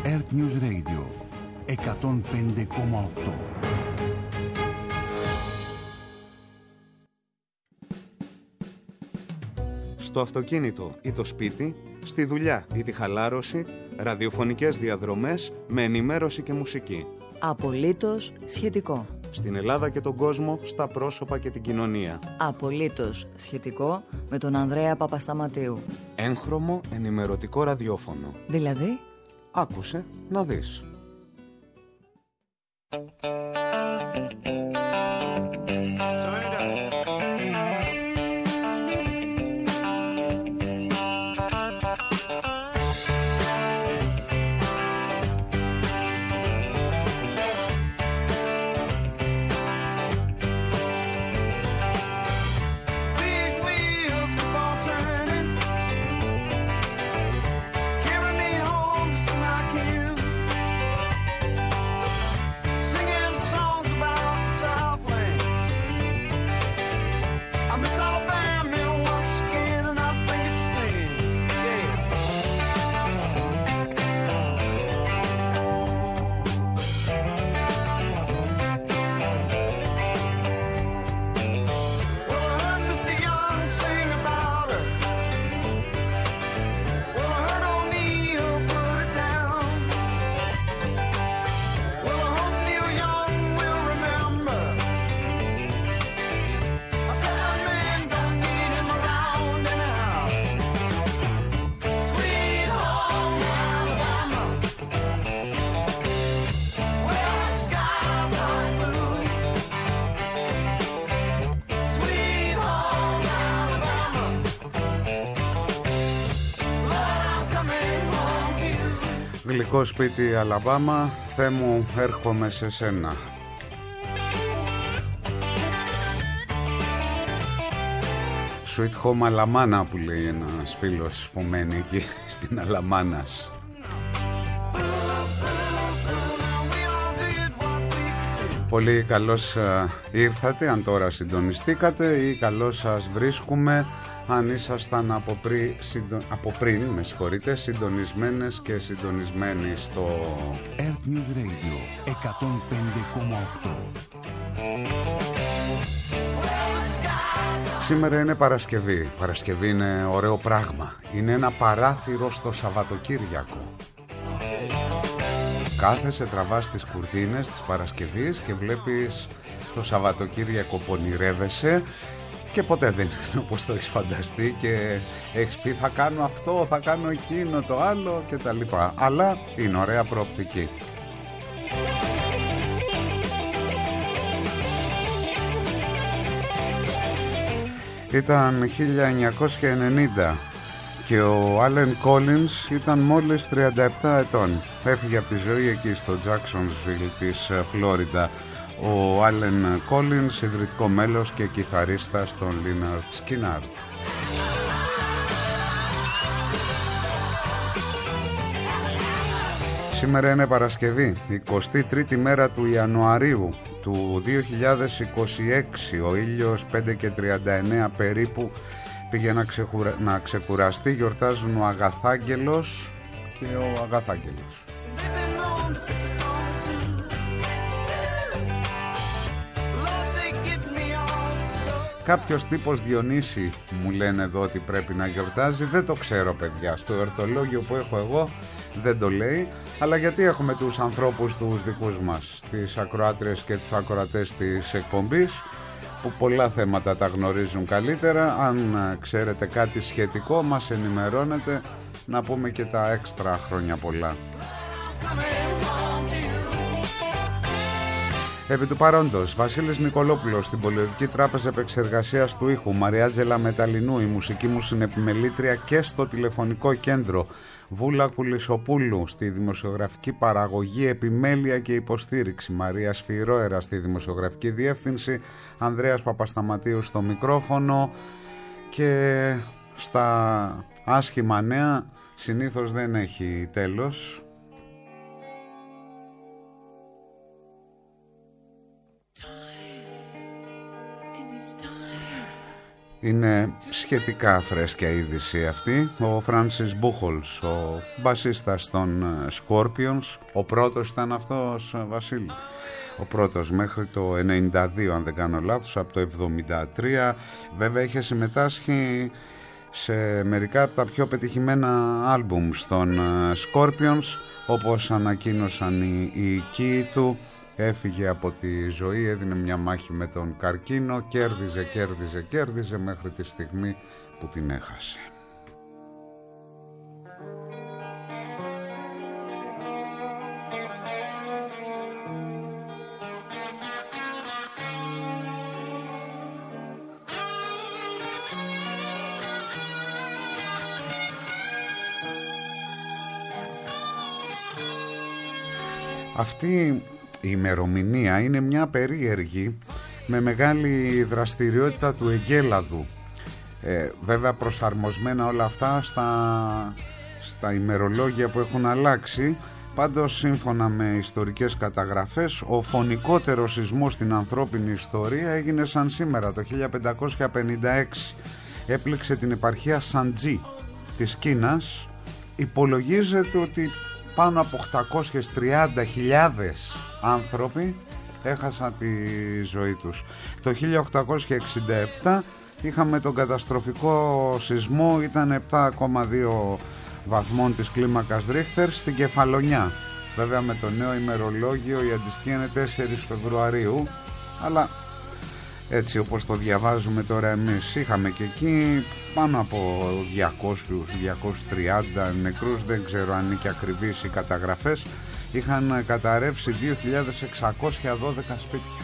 Earth News Radio 105,8. Στο αυτοκίνητο ή το σπίτι, στη δουλειά ή τη χαλάρωση, ραδιοφωνικές διαδρομές με ενημέρωση και μουσική. Απολύτως σχετικό. Στην Ελλάδα και τον κόσμο, στα πρόσωπα και την κοινωνία. Απολύτως σχετικό με τον Ανδρέα Παπασταματίου. Έγχρωμο ενημερωτικό ραδιόφωνο. Δηλαδή, άκουσε να δεις. Γλυκό σπίτι Αλαμπάμα, Θεέ μου έρχομαι σε σένα. Sweet Home Αλαμάνα που λέει ένας φίλος που μένει εκεί στην Αλαμάνας. Πολύ καλώς ήρθατε αν τώρα συντονιστήκατε ή καλώς σας βρίσκουμε αν ήσασταν από πριν, με συγχωρείτε, συντονισμένες και συντονισμένοι στο Earth News Radio 105,8. Σήμερα είναι Παρασκευή. Παρασκευή είναι ωραίο πράγμα. Είναι ένα παράθυρο στο Σαββατοκύριακο. Κάθεσαι, τραβάς τις κουρτίνες της Παρασκευής και βλέπεις το Σαββατοκύριακο που ονειρεύεσαι και ποτέ δεν είναι όπως το έχεις φανταστεί και έχεις πει θα κάνω αυτό, θα κάνω εκείνο, το άλλο και τα λοιπά. Αλλά είναι ωραία προοπτική. Ήταν 1990 και ο Άλεν Κόλινς ήταν μόλις 37 ετών. Έφυγε από τη ζωή εκεί στο Jacksonville της Φλόριντα. Ο Άλεν Κόλινς, ιδρυτικό μέλος και κιθαρίστας των Λίναρντ Σκίναρντ. Σήμερα είναι Παρασκευή, 23η μέρα του Ιανουαρίου του 2026. Ο ήλιος 5:39 περίπου πήγε να ξεκουραστεί. Γιορτάζουν ο Αγαθάγγελος και ο Αγαθάγγελος. Κάποιος τύπος Διονύση μου λένε εδώ ότι πρέπει να γιορτάζει. Δεν το ξέρω παιδιά, στο εορτολόγιο που έχω εγώ δεν το λέει. Αλλά γιατί έχουμε τους ανθρώπους τους δικούς μας, τις ακροάτριες και τους ακροατές της εκπομπής, που πολλά θέματα τα γνωρίζουν καλύτερα. Αν ξέρετε κάτι σχετικό μας ενημερώνετε, να πούμε και τα έξτρα χρόνια πολλά. Επί του παρόντος, Βασίλης Νικολόπουλος στην Πολιτική Τράπεζα Επεξεργασίας του Ήχου, Μαριάτζελα Μεταλινού, η μουσική μου συνεπιμελήτρια και στο τηλεφωνικό κέντρο, Βούλα Κουλισοπούλου στη δημοσιογραφική παραγωγή, επιμέλεια και υποστήριξη, Μαρία Σφυρόερα στη δημοσιογραφική διεύθυνση, Ανδρέας Παπασταματίου στο μικρόφωνο και στα άσχημα νέα συνήθως δεν έχει τέλος. Είναι σχετικά φρέσκια είδηση αυτή. Ο Φράνσις Μπούχολς, ο μπασίστας των Scorpions, ο πρώτος ήταν αυτός, Βασίλη. Ο πρώτος μέχρι το 92, αν δεν κάνω λάθος, από το 73. Βέβαια είχε συμμετάσχει σε μερικά από τα πιο πετυχημένα άλμπουμ των Scorpions, όπως ανακοίνωσαν οι οικοί του. Έφυγε από τη ζωή, έδινε μια μάχη με τον καρκίνο, κέρδιζε μέχρι τη στιγμή που την έχασε. Αυτή η ημερομηνία είναι μια περίεργη, με μεγάλη δραστηριότητα του εγκέλαδου. Βέβαια προσαρμοσμένα όλα αυτά στα ημερολόγια που έχουν αλλάξει. Πάντως, σύμφωνα με ιστορικές καταγραφές, ο φωνικότερος σεισμός στην ανθρώπινη ιστορία έγινε σαν σήμερα, το 1556. Έπληξε την επαρχία Σαντζί της Κίνας. Υπολογίζεται ότι πάνω από 830.000 άνθρωποι έχασαν τη ζωή τους. Το 1867 είχαμε τον καταστροφικό σεισμό, ήταν 7,2 βαθμών της κλίμακας Ρίχτερ στην Κεφαλονιά. Βέβαια με το νέο ημερολόγιο η αντιστοιχία είναι 4 Φεβρουαρίου, αλλά έτσι όπως το διαβάζουμε τώρα εμείς, είχαμε και εκεί πάνω από 200-230 νεκρούς, δεν ξέρω αν είναι και ακριβείς οι καταγραφές. Είχαν καταρρεύσει 2.612 σπίτια.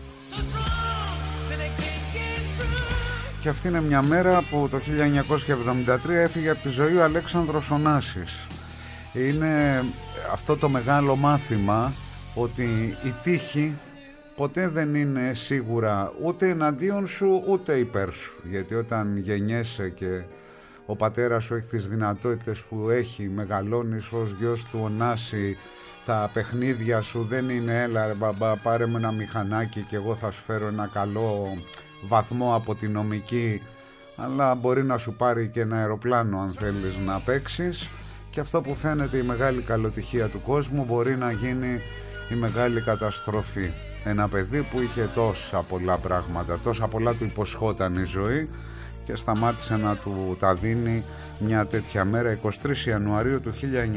Και αυτή είναι μια μέρα που το 1973 έφυγε από τη ζωή ο Αλέξανδρος Ωνάσης. Είναι αυτό το μεγάλο μάθημα ότι η τύχη ποτέ δεν είναι σίγουρα ούτε εναντίον σου ούτε υπέρ σου, γιατί όταν γεννιέσαι και ο πατέρας σου έχει τις δυνατότητες που έχει, μεγαλώνεις ως γιος του Ωνάση, τα παιχνίδια σου δεν είναι έλα ρε μπαμπά πάρε με ένα μηχανάκι και εγώ θα σου φέρω ένα καλό βαθμό από τη νομική, αλλά μπορεί να σου πάρει και ένα αεροπλάνο αν θέλεις να παίξεις, και αυτό που φαίνεται η μεγάλη καλοτυχία του κόσμου μπορεί να γίνει η μεγάλη καταστροφή. Ένα παιδί που είχε τόσα πολλά πράγματα, τόσα πολλά του υποσχόταν η ζωή και σταμάτησε να του τα δίνει μια τέτοια μέρα, 23 Ιανουαρίου του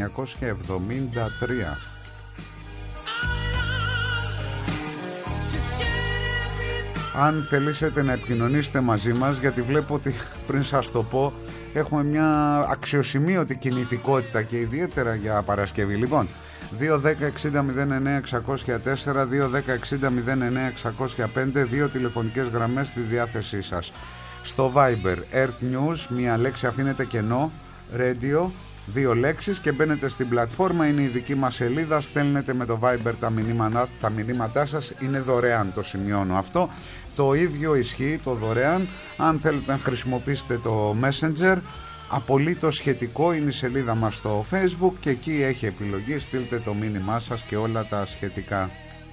1973. Αν θελήσετε να επικοινωνήσετε μαζί μας, γιατί βλέπω ότι πριν σας το πω έχουμε μια αξιοσημείωτη κινητικότητα και ιδιαίτερα για Παρασκευή. Λοιπόν, 2-10-60-09-604, 2-10-60-09-605, δύο τηλεφωνικές γραμμές στη διάθεσή σας. Στο Viber, Earth News, μία λέξη αφήνετε κενό, Radio, δύο λέξεις και μπαίνετε στην πλατφόρμα, είναι η δική μας σελίδα, στέλνετε με το Viber τα μηνύματά σας, είναι δωρεάν, το σημειώνω αυτό. Το ίδιο ισχύει, το δωρεάν, αν θέλετε να χρησιμοποιήσετε το Messenger, απολύτως σχετικό, είναι η σελίδα μας στο Facebook και εκεί έχει επιλογή, στείλτε το μήνυμά σας και όλα τα σχετικά.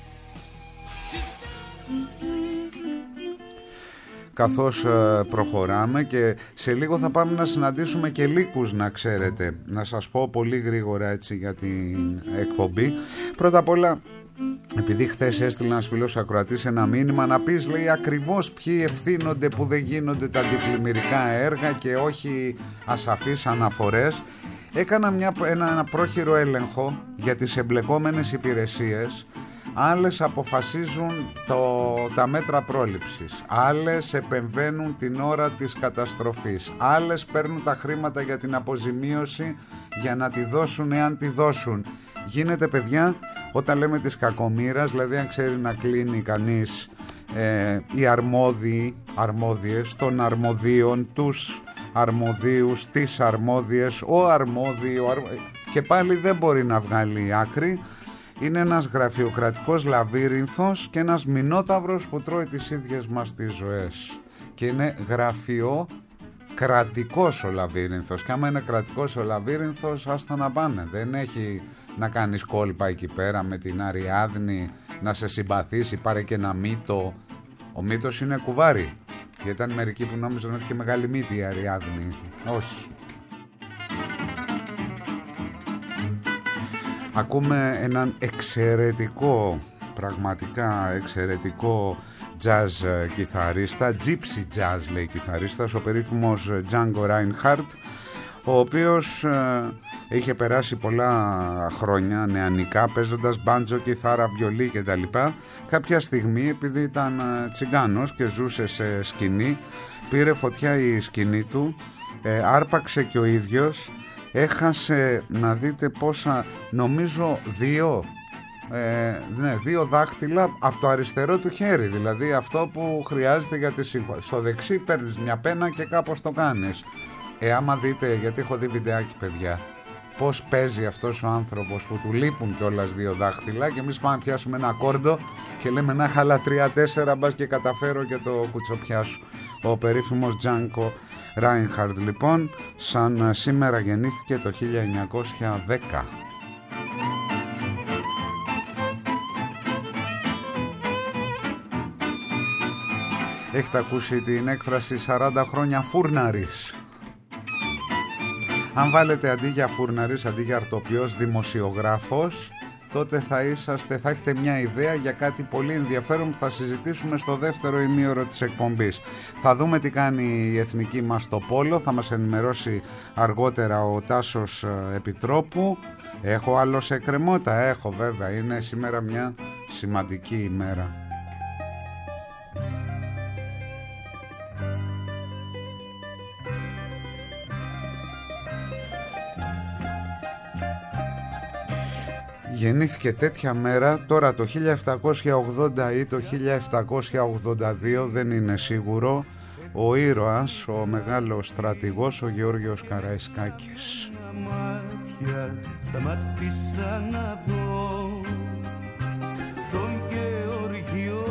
Καθώς προχωράμε και σε λίγο θα πάμε να συναντήσουμε και λύκους, να ξέρετε. Να σας πω πολύ γρήγορα έτσι για την εκπομπή. Πρώτα απ' όλα, επειδή χθες έστειλε ένας φίλος ακροατής ένα μήνυμα να πεις, λέει, ακριβώς ποιοι ευθύνονται που δεν γίνονται τα αντιπλημμυρικά έργα και όχι ασαφείς αναφορές. Έκανα ένα πρόχειρο έλεγχο για τις εμπλεκόμενες υπηρεσίες. Άλλες αποφασίζουν τα μέτρα πρόληψης, άλλες επεμβαίνουν την ώρα της καταστροφής, άλλες παίρνουν τα χρήματα για την αποζημίωση για να τη δώσουν εάν τη δώσουν. Γίνεται, παιδιά, όταν λέμε της κακομοίρας, δηλαδή αν ξέρει να κλείνει κανείς οι αρμόδιες των αρμοδίων, τους αρμοδίους, τις αρμόδιες, ο αρμόδιο και πάλι δεν μπορεί να βγάλει άκρη. Είναι ένας γραφειοκρατικός λαβύρινθος και ένας μηνόταυρος που τρώει τις ίδιες μας τις ζωές. Και είναι γραφειοκρατικός ο λαβύρινθος. Και άμα είναι κρατικός ο λαβύρινθος, άστα να πάνε. Δεν έχει να κάνεις κόλπα εκεί πέρα με την Αριάδνη, να σε συμπαθήσει, πάρε και ένα μύτο. Ο μύτος είναι κουβάρι. Γιατί ήταν μερικοί που νόμιζαν ότι είχε μεγάλη μύτη η Αριάδνη. Όχι. Ακούμε έναν εξαιρετικό, πραγματικά εξαιρετικό jazz κιθαρίστα, gypsy jazz λέει κιθαρίστας, ο περίφημος Django Reinhardt, ο οποίος είχε περάσει πολλά χρόνια νεανικά παίζοντας μπάντζο, κιθάρα, βιολί κτλ. Κάποια στιγμή, επειδή ήταν τσιγκάνος και ζούσε σε σκηνή, πήρε φωτιά η σκηνή του, άρπαξε και ο ίδιος, έχασε, να δείτε πόσα, νομίζω 2 δάχτυλα από το αριστερό του χέρι, δηλαδή αυτό που χρειάζεται για τη σύμφωνη. Στο δεξί παίρνεις μια πένα και κάπως το κάνεις. Άμα δείτε, γιατί έχω δει βιντεάκι παιδιά, πώς παίζει αυτός ο άνθρωπος που του λείπουν κιόλας 2 δάχτυλα και εμείς πάμε να πιάσουμε ένα ακόρντο και λέμε να χαλά 3-4 μπας και καταφέρω και το κουτσοπιάσω. Ο περίφημος Django Reinhardt λοιπόν, σαν σήμερα γεννήθηκε το 1910. Έχετε ακούσει την έκφραση 40 χρόνια φούρναρης? Αν βάλετε αντί για φούρναρης, αντί για αρτοποιός, δημοσιογράφος, τότε θα έχετε μια ιδέα για κάτι πολύ ενδιαφέρον που θα συζητήσουμε στο δεύτερο ημίωρο της εκπομπής. Θα δούμε τι κάνει η εθνική μας στο πόλο, θα μας ενημερώσει αργότερα ο Τάσος Επιτρόπου. Έχω άλλο σε κρεμότα? Έχω βέβαια, είναι σήμερα μια σημαντική ημέρα. Γεννήθηκε τέτοια μέρα, τώρα το 1780 ή το 1782 δεν είναι σίγουρο, ο ήρωας, ο μεγάλος στρατηγός, ο Γεώργιος Καραϊσκάκης. Σταμάτησα να δω τον Γεωργιό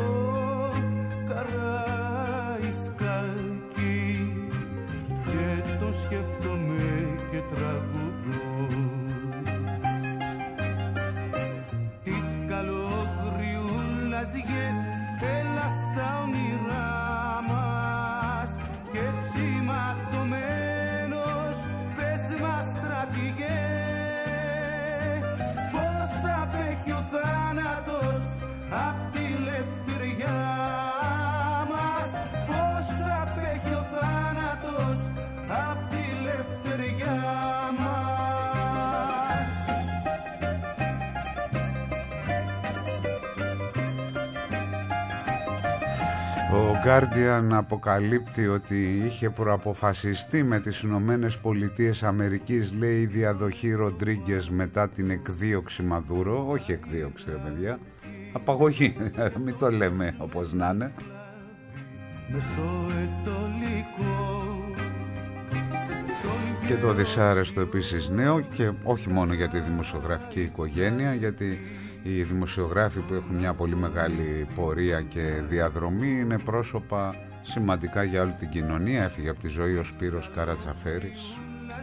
Καραϊσκάκη και τον σκέφτομαι και τραγουδώ. Έλα στα όνειρά μας και έτσι ματωμένος πες μας στρατηγέ, πώς απέχει ο θάνατος απ' τη λευτεριά μας, πώς απέχει ο θάνατος απ' τη λευτεριά μας. Ο Guardian αποκαλύπτει ότι είχε προαποφασιστεί με τις Ηνωμένες Πολιτείες Αμερικής, λέει, η διαδοχή Ροντρίγκες μετά την εκδίωξη Μαδούρο. Όχι εκδίωξη ρε παιδιά, απαγωγή, μην το λέμε όπως να είναι. Και το δυσάρεστο επίσης νέο, και όχι μόνο για τη δημοσιογραφική οικογένεια, γιατί οι δημοσιογράφοι που έχουν μια πολύ μεγάλη πορεία και διαδρομή είναι πρόσωπα σημαντικά για όλη την κοινωνία. Έφυγε από τη ζωή ο Σπύρος Καρατσαφέρης.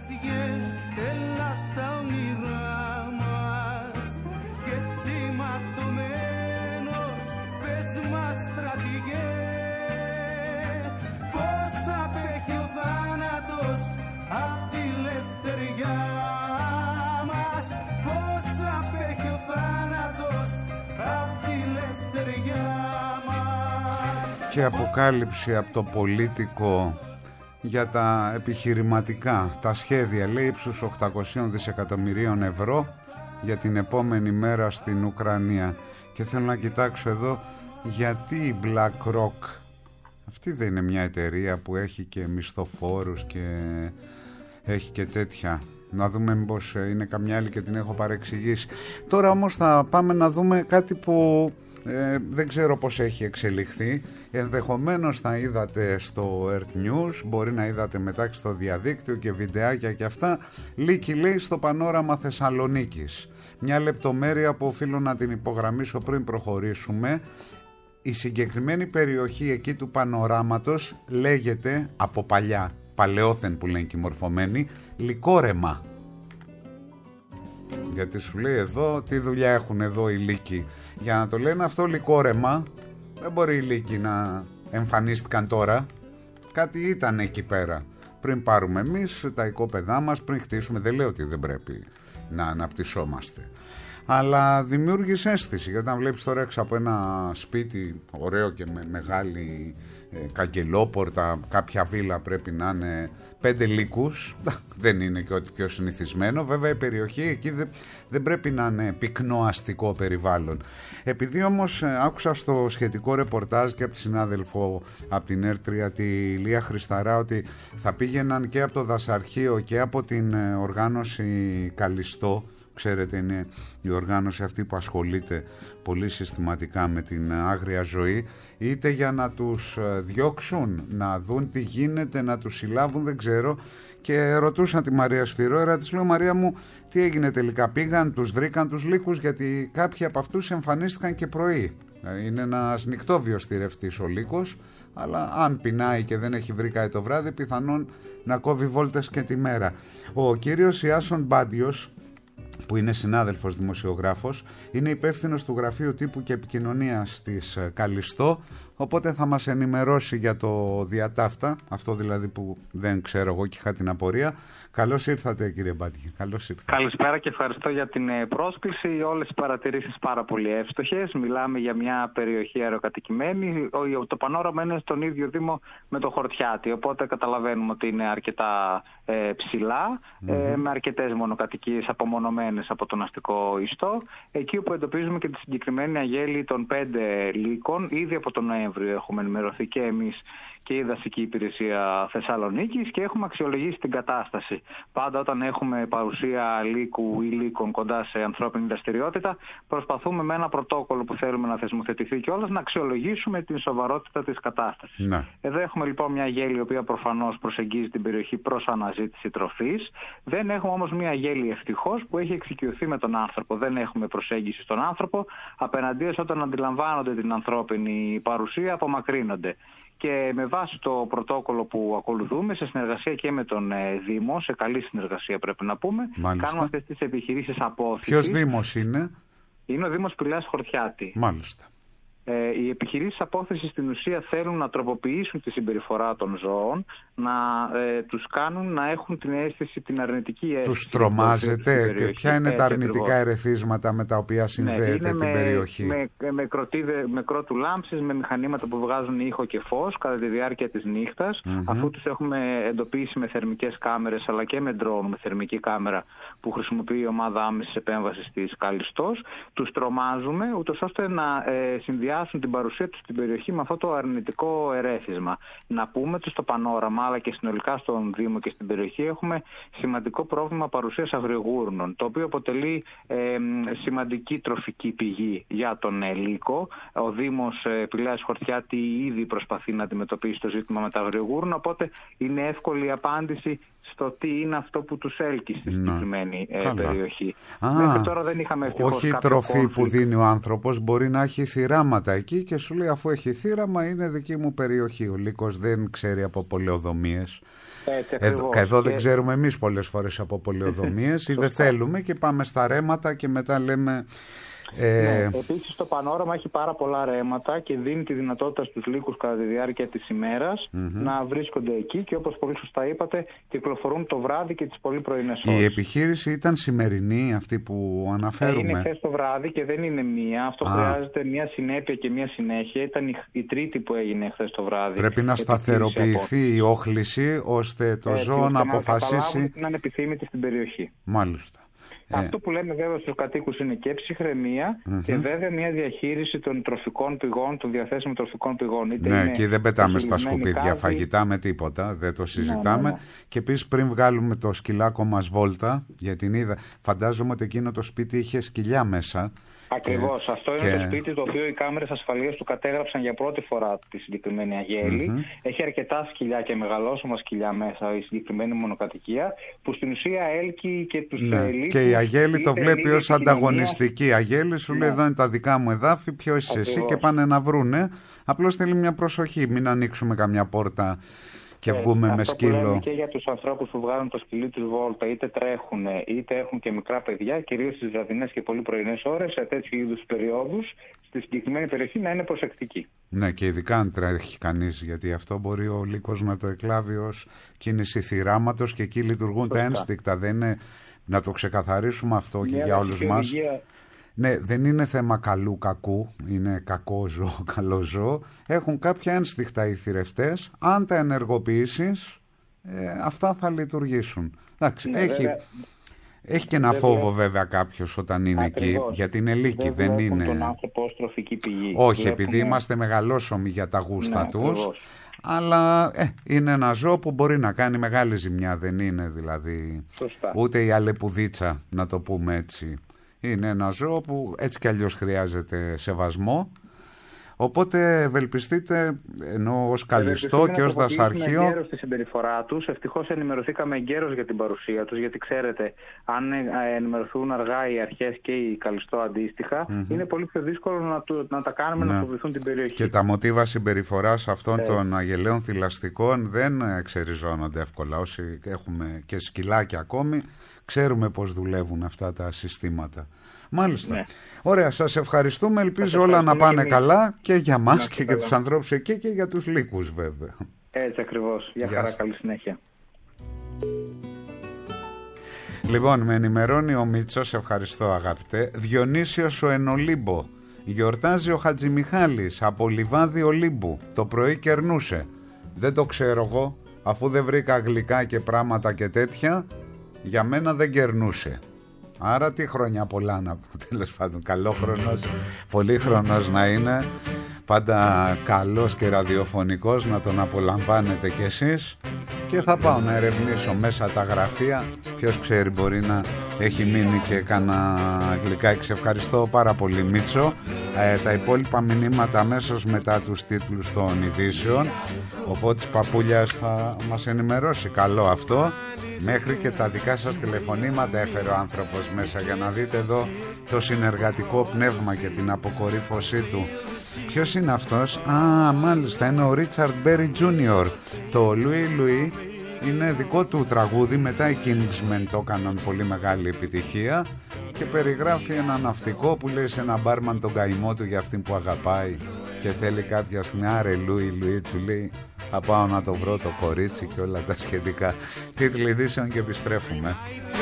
Και αποκάλυψη από το Πολίτικο για τα επιχειρηματικά, τα σχέδια, λέει, ύψους 800 δισεκατομμυρίων ευρώ για την επόμενη μέρα στην Ουκρανία. Και θέλω να κοιτάξω εδώ, γιατί η BlackRock, αυτή δεν είναι μια εταιρεία που έχει και μισθοφόρους και έχει και τέτοια? Να δούμε μήπως είναι καμιά άλλη και την έχω παρεξηγήσει. Τώρα όμως θα πάμε να δούμε κάτι που δεν ξέρω πώς έχει εξελιχθεί. Ενδεχομένως θα είδατε στο Earth News, μπορεί να είδατε μετά και στο διαδίκτυο και βιντεάκια και αυτά. Λύκη, λέει, στο πανόραμα Θεσσαλονίκης. Μια λεπτομέρεια που οφείλω να την υπογραμμίσω πριν προχωρήσουμε. Η συγκεκριμένη περιοχή εκεί του πανοράματος λέγεται από παλιά, παλαιόθεν που λένε και οι μορφωμένοι, Λυκόρεμα. Γιατί σου λέει εδώ, τι δουλειά έχουν εδώ οι Λύκοι? Για να το λένε αυτό Λυκόρεμα, δεν μπορεί οι Λύκοι να εμφανίστηκαν τώρα. κάτι ήταν εκεί πέρα. Πριν πάρουμε εμείς τα οικόπεδά μας, πριν χτίσουμε, δεν λέω ότι δεν πρέπει να αναπτυσσόμαστε. Αλλά δημιούργησε αίσθηση, γιατί όταν βλέπεις τώρα έξω από ένα σπίτι ωραίο και με μεγάλη καγκελόπορτα, κάποια βίλα πρέπει να είναι 5 λύκους, δεν είναι και ό,τι πιο συνηθισμένο. Βέβαια η περιοχή εκεί δεν πρέπει να είναι πυκνό αστικό περιβάλλον. Επειδή όμως άκουσα στο σχετικό ρεπορτάζ και από τη συνάδελφο από την ΕΡΤ3, τη Λία Χρισταρά, ότι θα πήγαιναν και από το δασαρχείο και από την οργάνωση Καλιστό. Ξέρετε, είναι η οργάνωση αυτή που ασχολείται πολύ συστηματικά με την άγρια ζωή, είτε για να τους διώξουν, να δουν τι γίνεται, να τους συλλάβουν, δεν ξέρω. Και ρωτούσαν τη Μαρία Σφυρόερα, της λέω, Μαρία μου, τι έγινε τελικά, πήγαν, τους βρήκαν τους λύκους, γιατί κάποιοι από αυτούς εμφανίστηκαν και πρωί. Είναι ένας νυχτόβιος θηρευτής ο λύκος, αλλά αν πεινάει και δεν έχει βρει κάτι το βράδυ, πιθανόν να κόβει βόλτες και τη μέρα. Ο κύριος Ιάσον Μπάντιος, που είναι συνάδελφος δημοσιογράφος, είναι υπεύθυνος του Γραφείου Τύπου και Επικοινωνίας της Καλιστό, οπότε θα μας ενημερώσει για το διατάφτα, αυτό δηλαδή που δεν ξέρω εγώ και είχα την απορία. Καλώς ήρθατε, κύριε Μπάντια. Καλώς ήρθατε. Καλησπέρα και ευχαριστώ για την πρόσκληση. Όλες οι παρατηρήσεις πάρα πολύ εύστοχες. Μιλάμε για μια περιοχή αεροκατοικημένη. Το πανόραμα είναι στον ίδιο δήμο με το Χορτιάτι, οπότε καταλαβαίνουμε ότι είναι αρκετά ψηλά, με αρκετές μονοκατοικίες απομονωμένες από τον αστικό ιστό. Εκεί όπου εντοπίζουμε και τη συγκεκριμένη αγέλη των 5 λύκων, ήδη από τον Νοέμβριο έχουμε ενημερωθεί και εμείς και η Δασική Υπηρεσία Θεσσαλονίκης και έχουμε αξιολογήσει την κατάσταση. Πάντα όταν έχουμε παρουσία λύκου ή λύκων κοντά σε ανθρώπινη δραστηριότητα, προσπαθούμε με ένα πρωτόκολλο που θέλουμε να θεσμοθετηθεί κιόλας να αξιολογήσουμε την σοβαρότητα της κατάστασης. Ναι. Εδώ έχουμε λοιπόν μια αγέλη η οποία προφανώς προσεγγίζει την περιοχή προς αναζήτηση τροφής. Δεν έχουμε όμως μια αγέλη ευτυχώς που έχει εξοικειωθεί με τον άνθρωπο. Δεν έχουμε προσέγγιση στον άνθρωπο. Απέναντίας όταν αντιλαμβάνονται την ανθρώπινη παρουσία απομακρύνονται. Και με βάση το πρωτόκολλο που ακολουθούμε, σε συνεργασία και με τον Δήμο, σε καλή συνεργασία πρέπει να πούμε, Μάλιστα. κάνουμε αυτές τις επιχειρήσεις απόθεσης. Ποιος Δήμος είναι? Είναι ο Δήμος Πηλαιάς Χορτιάτη. Μάλιστα. Οι επιχειρήσεις απόθεσης στην ουσία θέλουν να τροποποιήσουν τη συμπεριφορά των ζώων, να τους κάνουν να έχουν την αίσθηση, την αρνητική αίσθηση. Τους τρομάζετε και ποια είναι τα αρνητικά ερεθίσματα με τα οποία συνδέεται την περιοχή? Με κρότου λάμψης, με μηχανήματα που βγάζουν ήχο και φως κατά τη διάρκεια της νύχτας, αφού τους έχουμε εντοπίσει με θερμικές κάμερες αλλά και με ντρόουν, με θερμική κάμερα που χρησιμοποιεί η ομάδα άμεσης επέμβασης της Καλιστός. Τους τρομάζουμε ούτως ώστε να συνδυάσουν την παρουσία τους στην περιοχή με αυτό το αρνητικό ερέθισμα. Να πούμε ότι στο πανόραμα αλλά και συνολικά στον Δήμο και στην περιοχή έχουμε σημαντικό πρόβλημα παρουσίας αγριογούρνων, το οποίο αποτελεί σημαντική τροφική πηγή για τον λύκο. Ο Δήμος Πηλαιάς Χορτιάτη ήδη προσπαθεί να αντιμετωπίσει το ζήτημα με τα αγριογούρνα, οπότε είναι εύκολη η απάντηση στο τι είναι αυτό που τους έλκει στη συγκεκριμένη περιοχή. Μέχρι τώρα δεν είχαμε ευτυχώς όχι τροφή που δίνει ο άνθρωπος, μπορεί να έχει θυράματα εκεί και σου λέει αφού έχει θύραμα είναι δική μου περιοχή. Ο λύκος δεν ξέρει από πολεοδομίες. Εδώ δεν ξέρουμε εμείς πολλές φορές από πολεοδομίες ή δεν θέλουμε και πάμε στα ρέματα και μετά λέμε... Επίσης το πανόραμα έχει πάρα πολλά ρέματα και δίνει τη δυνατότητα στους λύκους κατά τη διάρκεια της ημέρας να βρίσκονται εκεί και όπως πολύ σωστά είπατε κυκλοφορούν το βράδυ και τις πολύ πρωινές ώρες. Η επιχείρηση ήταν σημερινή αυτή που αναφέρουμε? Είναι χθες το βράδυ και δεν είναι μία. Αυτό χρειάζεται μια συνέπεια και μια συνέχεια. Ήταν η τρίτη που έγινε χθες το βράδυ. Πρέπει να σταθεροποιηθεί η όχληση ώστε το ζώο να αποφασίσει να είναι επιθύμητη στην περιοχή. Μάλιστα. Αυτό που λέμε βέβαια στους κατοίκους είναι και ψυχραιμία και βέβαια μια διαχείριση των τροφικών πηγών, των διαθέσιμων τροφικών πηγών. Και δεν πετάμε στα σκουπίδια φαγητά με τίποτα, δεν το συζητάμε. Και επίσης πριν βγάλουμε το σκυλάκο μας βόλτα, για την είδα, φαντάζομαι ότι εκείνο το σπίτι είχε σκυλιά μέσα. Ακριβώς. Αυτό είναι το σπίτι το οποίο οι κάμερες ασφαλείας του κατέγραψαν για πρώτη φορά τη συγκεκριμένη αγέλη. Έχει αρκετά σκυλιά και μεγαλόσωμα σκυλιά μέσα η συγκεκριμένη μονοκατοικία που στην ουσία έλκει και τους λύκους. Και η αγέλη το βλέπει ως ανταγωνιστική. Η αγέλη σου λέει εδώ είναι τα δικά μου εδάφη, ποιο είσαι εσύ και πάνε να βρούνε. Απλώς θέλει μια προσοχή, μην ανοίξουμε καμιά πόρτα και βγούμε με σκύλο. Αυτό που λέμε και για τους ανθρώπους που βγάζουν το σκυλί τους βόλτα, είτε τρέχουν είτε έχουν και μικρά παιδιά, κυρίως στις βραδινές και πολύ πρωινές ώρες, σε τέτοιου είδους περιόδους, στη συγκεκριμένη περιοχή να είναι προσεκτικοί. Ναι, και ειδικά αν τρέχει κανείς, γιατί αυτό μπορεί ο λύκος να το εκλάβει ως κίνηση θυράματος και εκεί λειτουργούν τα ένστικτα. Δεν είναι, να το ξεκαθαρίσουμε αυτό και για όλους μας. Ναι, δεν είναι θέμα καλού κακού, είναι κακό ζώο, καλό ζώο. Έχουν κάποια ένστικτα οι θηρευτές, αν τα ενεργοποιήσεις, αυτά θα λειτουργήσουν. Εντάξει, έχει και ένα φόβο βέβαια κάποιος όταν είναι εκεί, γιατί είναι λύκοι, δεν είναι... τον άνθρωπο ως τροφική πηγή. Όχι, επειδή είμαστε μεγαλόσωμοι για τα γούστα τους, αλλά είναι ένα ζώο που μπορεί να κάνει μεγάλη ζημιά, δεν είναι δηλαδή ούτε η αλεπουδίτσα, να το πούμε έτσι. Είναι ένα ζώο που έτσι κι αλλιώς χρειάζεται σεβασμό. Οπότε ευελπιστείτε, ενώ ως καλιστό και ως δασαρχείο. Εγκαίρως τη συμπεριφορά τους. Ευτυχώς ενημερωθήκαμε εγκαίρως για την παρουσία τους, γιατί ξέρετε, αν ενημερωθούν αργά οι αρχές και οι καλιστό αντίστοιχα, είναι πολύ πιο δύσκολο να τα κάνουμε να φοβηθούν την περιοχή. Και τα μοτίβα συμπεριφοράς αυτών των αγελαίων θηλαστικών δεν εξεριζώνονται εύκολα. Όσοι έχουμε και σκυλάκια ακόμη, ξέρουμε πώς δουλεύουν αυτά τα συστήματα. Μάλιστα. Ναι. Ωραία, σας ευχαριστούμε. Ελπίζω όλα να πάνε καλά και για μας και για τους ανθρώπους εκεί και για τους λύκους βέβαια. Έτσι ακριβώς. Γεια χαρά, καλή συνέχεια. Λοιπόν, με ενημερώνει ο Μίτσος, ευχαριστώ αγαπητέ. Διονύσιος ο Ενολύμπο. Γιορτάζει ο Χατζημιχάλης από Λιβάδι Ολύμπου. Το πρωί κερνούσε. Δεν το ξέρω εγώ, αφού δεν βρήκα γλυκά και πράγματα και τέτοια, για μένα δεν κερνούσε. Άρα τι χρόνια πολλά να πω, τέλος πάντων, καλό χρονός, πολύ χρονός να είναι, πάντα καλός και ραδιοφωνικός, να τον απολαμβάνετε κι εσείς. Και θα πάω να ερευνήσω μέσα τα γραφεία, ποιος ξέρει, μπορεί να έχει μείνει και κάνα γλυκάκι. Σε ευχαριστώ πάρα πολύ Μίτσο. Τα υπόλοιπα μηνύματα αμέσως μετά τους τίτλους των ειδήσεων. Ο Φώτης Παπούλιας θα μας ενημερώσει, καλό αυτό. Μέχρι και τα δικά σας τηλεφωνήματα έφερε ο άνθρωπος μέσα, για να δείτε εδώ το συνεργατικό πνεύμα και την αποκορύφωσή του. Ποιος είναι αυτός? Μάλιστα είναι ο Ρίτσαρντ Μπέρι Τζούνιορ. Το Λουί Λουί είναι δικό του τραγούδι, μετά οι Kingsmen το έκαναν πολύ μεγάλη επιτυχία και περιγράφει ένα ναυτικό που λέει σε ένα μπάρμαν τον καημό του για αυτήν που αγαπάει και θέλει κάποια στιγμή, άρε Λουί Λουί, του λέει, θα πάω να το βρω το κορίτσι και όλα τα σχετικά. Τίτλοι ειδήσεων και επιστρέφουμε.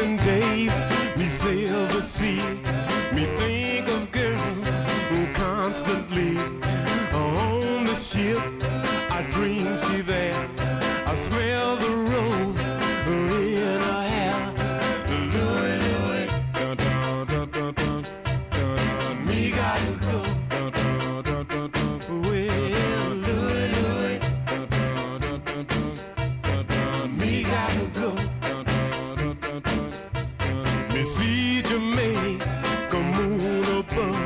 Constantly on the ship, I dream she there. I smell the rose in her hair. Louie, Louie, dun dun dun dun dun dun. Me gotta go. Dun dun dun dun dun. Well, Louie, Louie, dun dun dun dun dun dun. Me gotta go. Dun dun dun dun dun dun. Me see Jamaica moon above.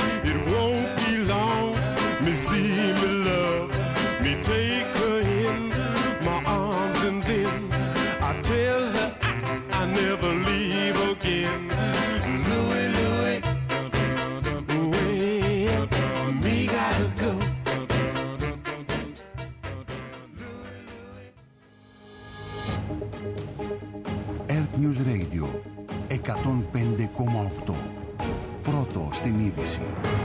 See me love, me take her in my arms and then I tell her I never leave again. Louie, Louie, well, me gotta go. Earth News Radio 105,8. Πρώτο στην είδηση.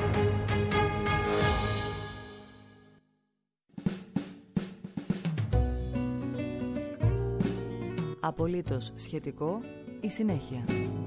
Απολύτως σχετικό, η συνέχεια.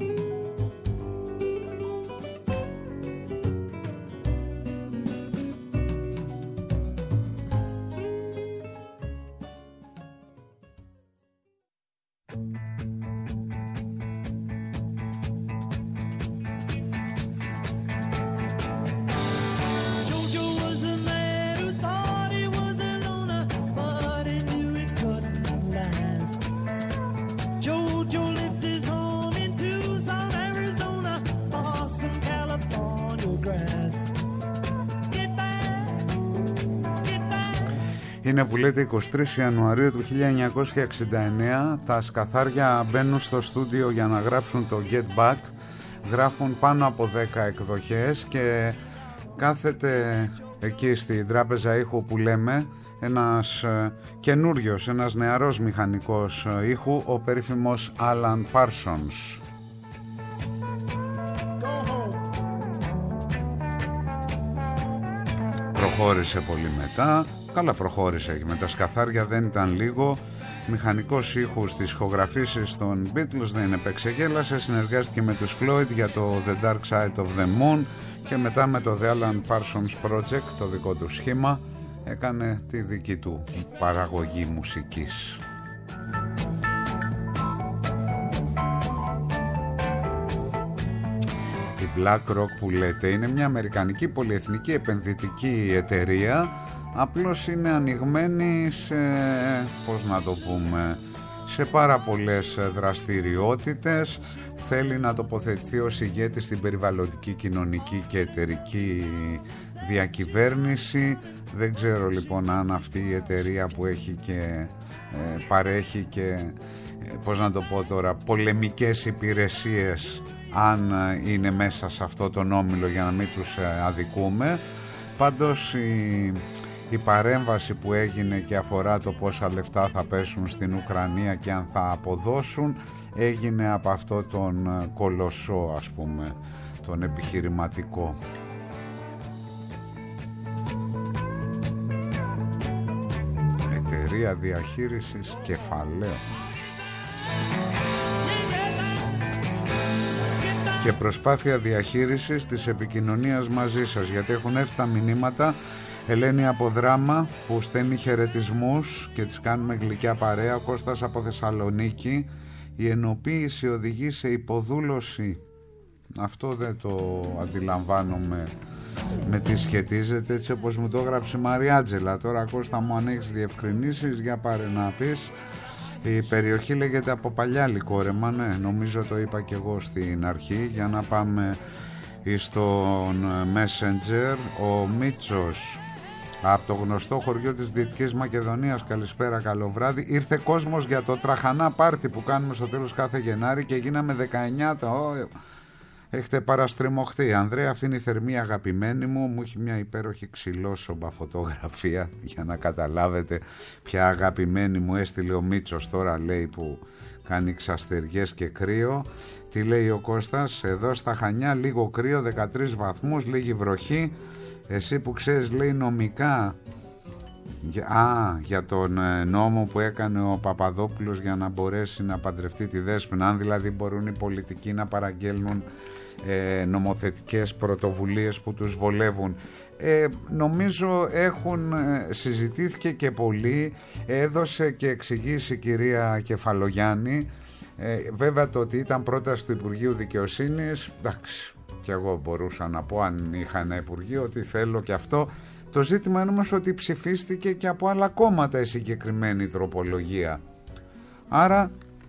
Είναι που λέτε 23 Ιανουαρίου του 1969. Τα σκαθάρια μπαίνουν στο στούντιο για να γράψουν το Get Back. Γράφουν πάνω από 10 εκδοχές και κάθεται εκεί στην τράπεζα ήχου που λέμε ένας καινούριος, ένας νεαρός μηχανικός ήχου, ο περίφημος Alan Parsons. Προχώρησε πολύ μετά, καλά προχώρησε και με τα σκαθάρια, δεν ήταν λίγο. Μηχανικός ήχου στις ηχογραφήσεις των Beatles, δεν επεξεγέλασε, συνεργάστηκε με τους Floyd για το The Dark Side of the Moon και μετά με το The Alan Parsons Project, το δικό του σχήμα, έκανε τη δική του παραγωγή μουσικής. Η BlackRock που λέτε είναι μια αμερικανική πολυεθνική επενδυτική εταιρεία, απλώς είναι ανοιγμένη σε, πώς να το πούμε, σε πάρα πολλές δραστηριότητες. Θέλει να τοποθετηθεί ως ηγέτης στην περιβαλλοντική, κοινωνική και εταιρική διακυβέρνηση. Δεν ξέρω λοιπόν αν αυτή η εταιρεία που έχει και παρέχει και, πώς να το πω τώρα, πολεμικές υπηρεσίες, αν είναι μέσα σε αυτό τον όμιλο, για να μην τους αδικούμε. Πάντως η παρέμβαση που έγινε και αφορά το πόσα λεφτά θα πέσουν στην Ουκρανία και αν θα αποδώσουν, έγινε από αυτό τον κολοσσό, ας πούμε, τον επιχειρηματικό. Εταιρεία διαχείρισης κεφαλαίων. Και προσπάθεια διαχείρισης της επικοινωνίας μαζί σας, γιατί έχουν έρθει τα μηνύματα. Ελένη από Δράμα που στέλνει χαιρετισμούς και τις κάνουμε γλυκιά παρέα. Κώστας από Θεσσαλονίκη, η ενοποίηση οδηγεί σε υποδούλωση. Αυτό δεν το αντιλαμβάνομαι με τι σχετίζεται, έτσι όπως μου το έγραψε η Μαριάτζελα. Τώρα Κώστα μου, αν έχεις διευκρινήσεις, για πάρε να πεις. Η περιοχή λέγεται από παλιά Λικόρεμα, ναι, νομίζω το είπα και εγώ στην αρχή. Για να πάμε στον Messenger. Ο Μίτσος από το γνωστό χωριό της Δυτικής Μακεδονίας, καλησπέρα, καλό βράδυ. Ήρθε κόσμος για το τραχανά πάρτι που κάνουμε στο τέλος κάθε Γενάρη και γίναμε 19. Έχετε παραστριμωχτεί. Ανδρέα, αυτή είναι η θερμή αγαπημένη μου. Μου έχει μια υπέροχη ξυλόσομπα φωτογραφία για να καταλάβετε ποια αγαπημένη μου έστειλε ο Μίτσος τώρα, λέει, που κάνει ξαστεριές και κρύο. Τι λέει ο Κώστας? Εδώ στα Χανιά λίγο κρύο, 13 βαθμούς, λίγη βροχή. Εσύ που ξέρεις, λέει, νομικά, για τον νόμο που έκανε ο Παπαδόπουλος για να μπορέσει να παντρευτεί τη Δέσποινα, αν δηλαδή μπορούν οι πολιτικοί να παραγγέλνουν νομοθετικές πρωτοβουλίες που τους βολεύουν. Νομίζω συζητήθηκε και πολύ, έδωσε και εξηγήσει η κυρία Κεφαλογιάννη. Βέβαια το ότι ήταν πρόταση του Υπουργείου Δικαιοσύνης, εντάξει, και εγώ μπορούσα να πω αν είχα ένα Υπουργείο ότι θέλω και αυτό. Το ζήτημα είναι όμως ότι ψηφίστηκε και από άλλα κόμματα η συγκεκριμένη τροπολογία. Άρα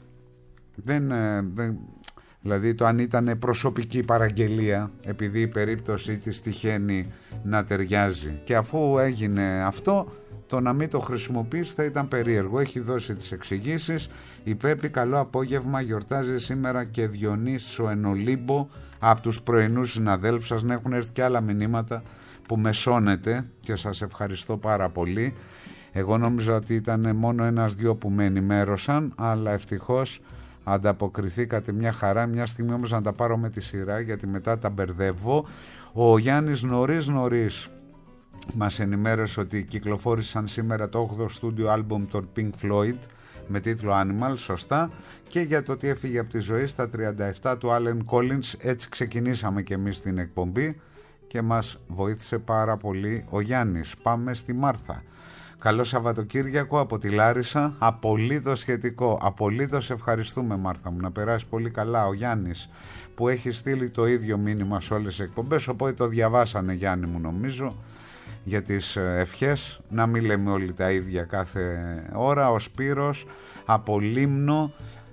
δηλαδή το αν ήταν προσωπική παραγγελία, επειδή η περίπτωση της τυχαίνει να ταιριάζει. Και αφού έγινε αυτό, το να μην το χρησιμοποιήσει θα ήταν περίεργο. Έχει δώσει τις εξηγήσεις. Η Πέπη, καλό απόγευμα, γιορτάζει σήμερα και Διονύσο Ενολύμπο από τους πρωινούς συναδέλφους σας. Να έχουν έρθει και άλλα μηνύματα που μεσώνετε και σας ευχαριστώ πάρα πολύ. Εγώ νόμιζα ότι ήταν μόνο ένας-δυο που με ενημέρωσαν, αλλά ευτυχώς ανταποκριθήκατε, μια χαρά. Μια στιγμή όμως να τα πάρω με τη σειρά, γιατί μετά τα μπερδεύω. Ο Γιάννης νωρίς μας ενημέρωσε ότι κυκλοφόρησαν σήμερα το 8ο στούντιο άλμπουμ των Pink Floyd με τίτλο Animal, σωστά, και για το ότι έφυγε από τη ζωή στα 37 του Allen Collins. Έτσι ξεκινήσαμε και εμείς την εκπομπή και μας βοήθησε πάρα πολύ ο Γιάννης. Πάμε στη Μάρθα. Καλό Σαββατοκύριακο από τη Λάρισα. Απολύτως σχετικό. Απολύτως ευχαριστούμε, Μάρθα μου. Να περάσει πολύ καλά. Ο Γιάννης που έχει στείλει το ίδιο μήνυμα σε όλες τις εκπομπές, οπότε το διαβάσανε, Γιάννη μου, νομίζω, για τις ευχές. Να μην λέμε όλοι τα ίδια κάθε ώρα. Ο Σπύρος από Λίμνο,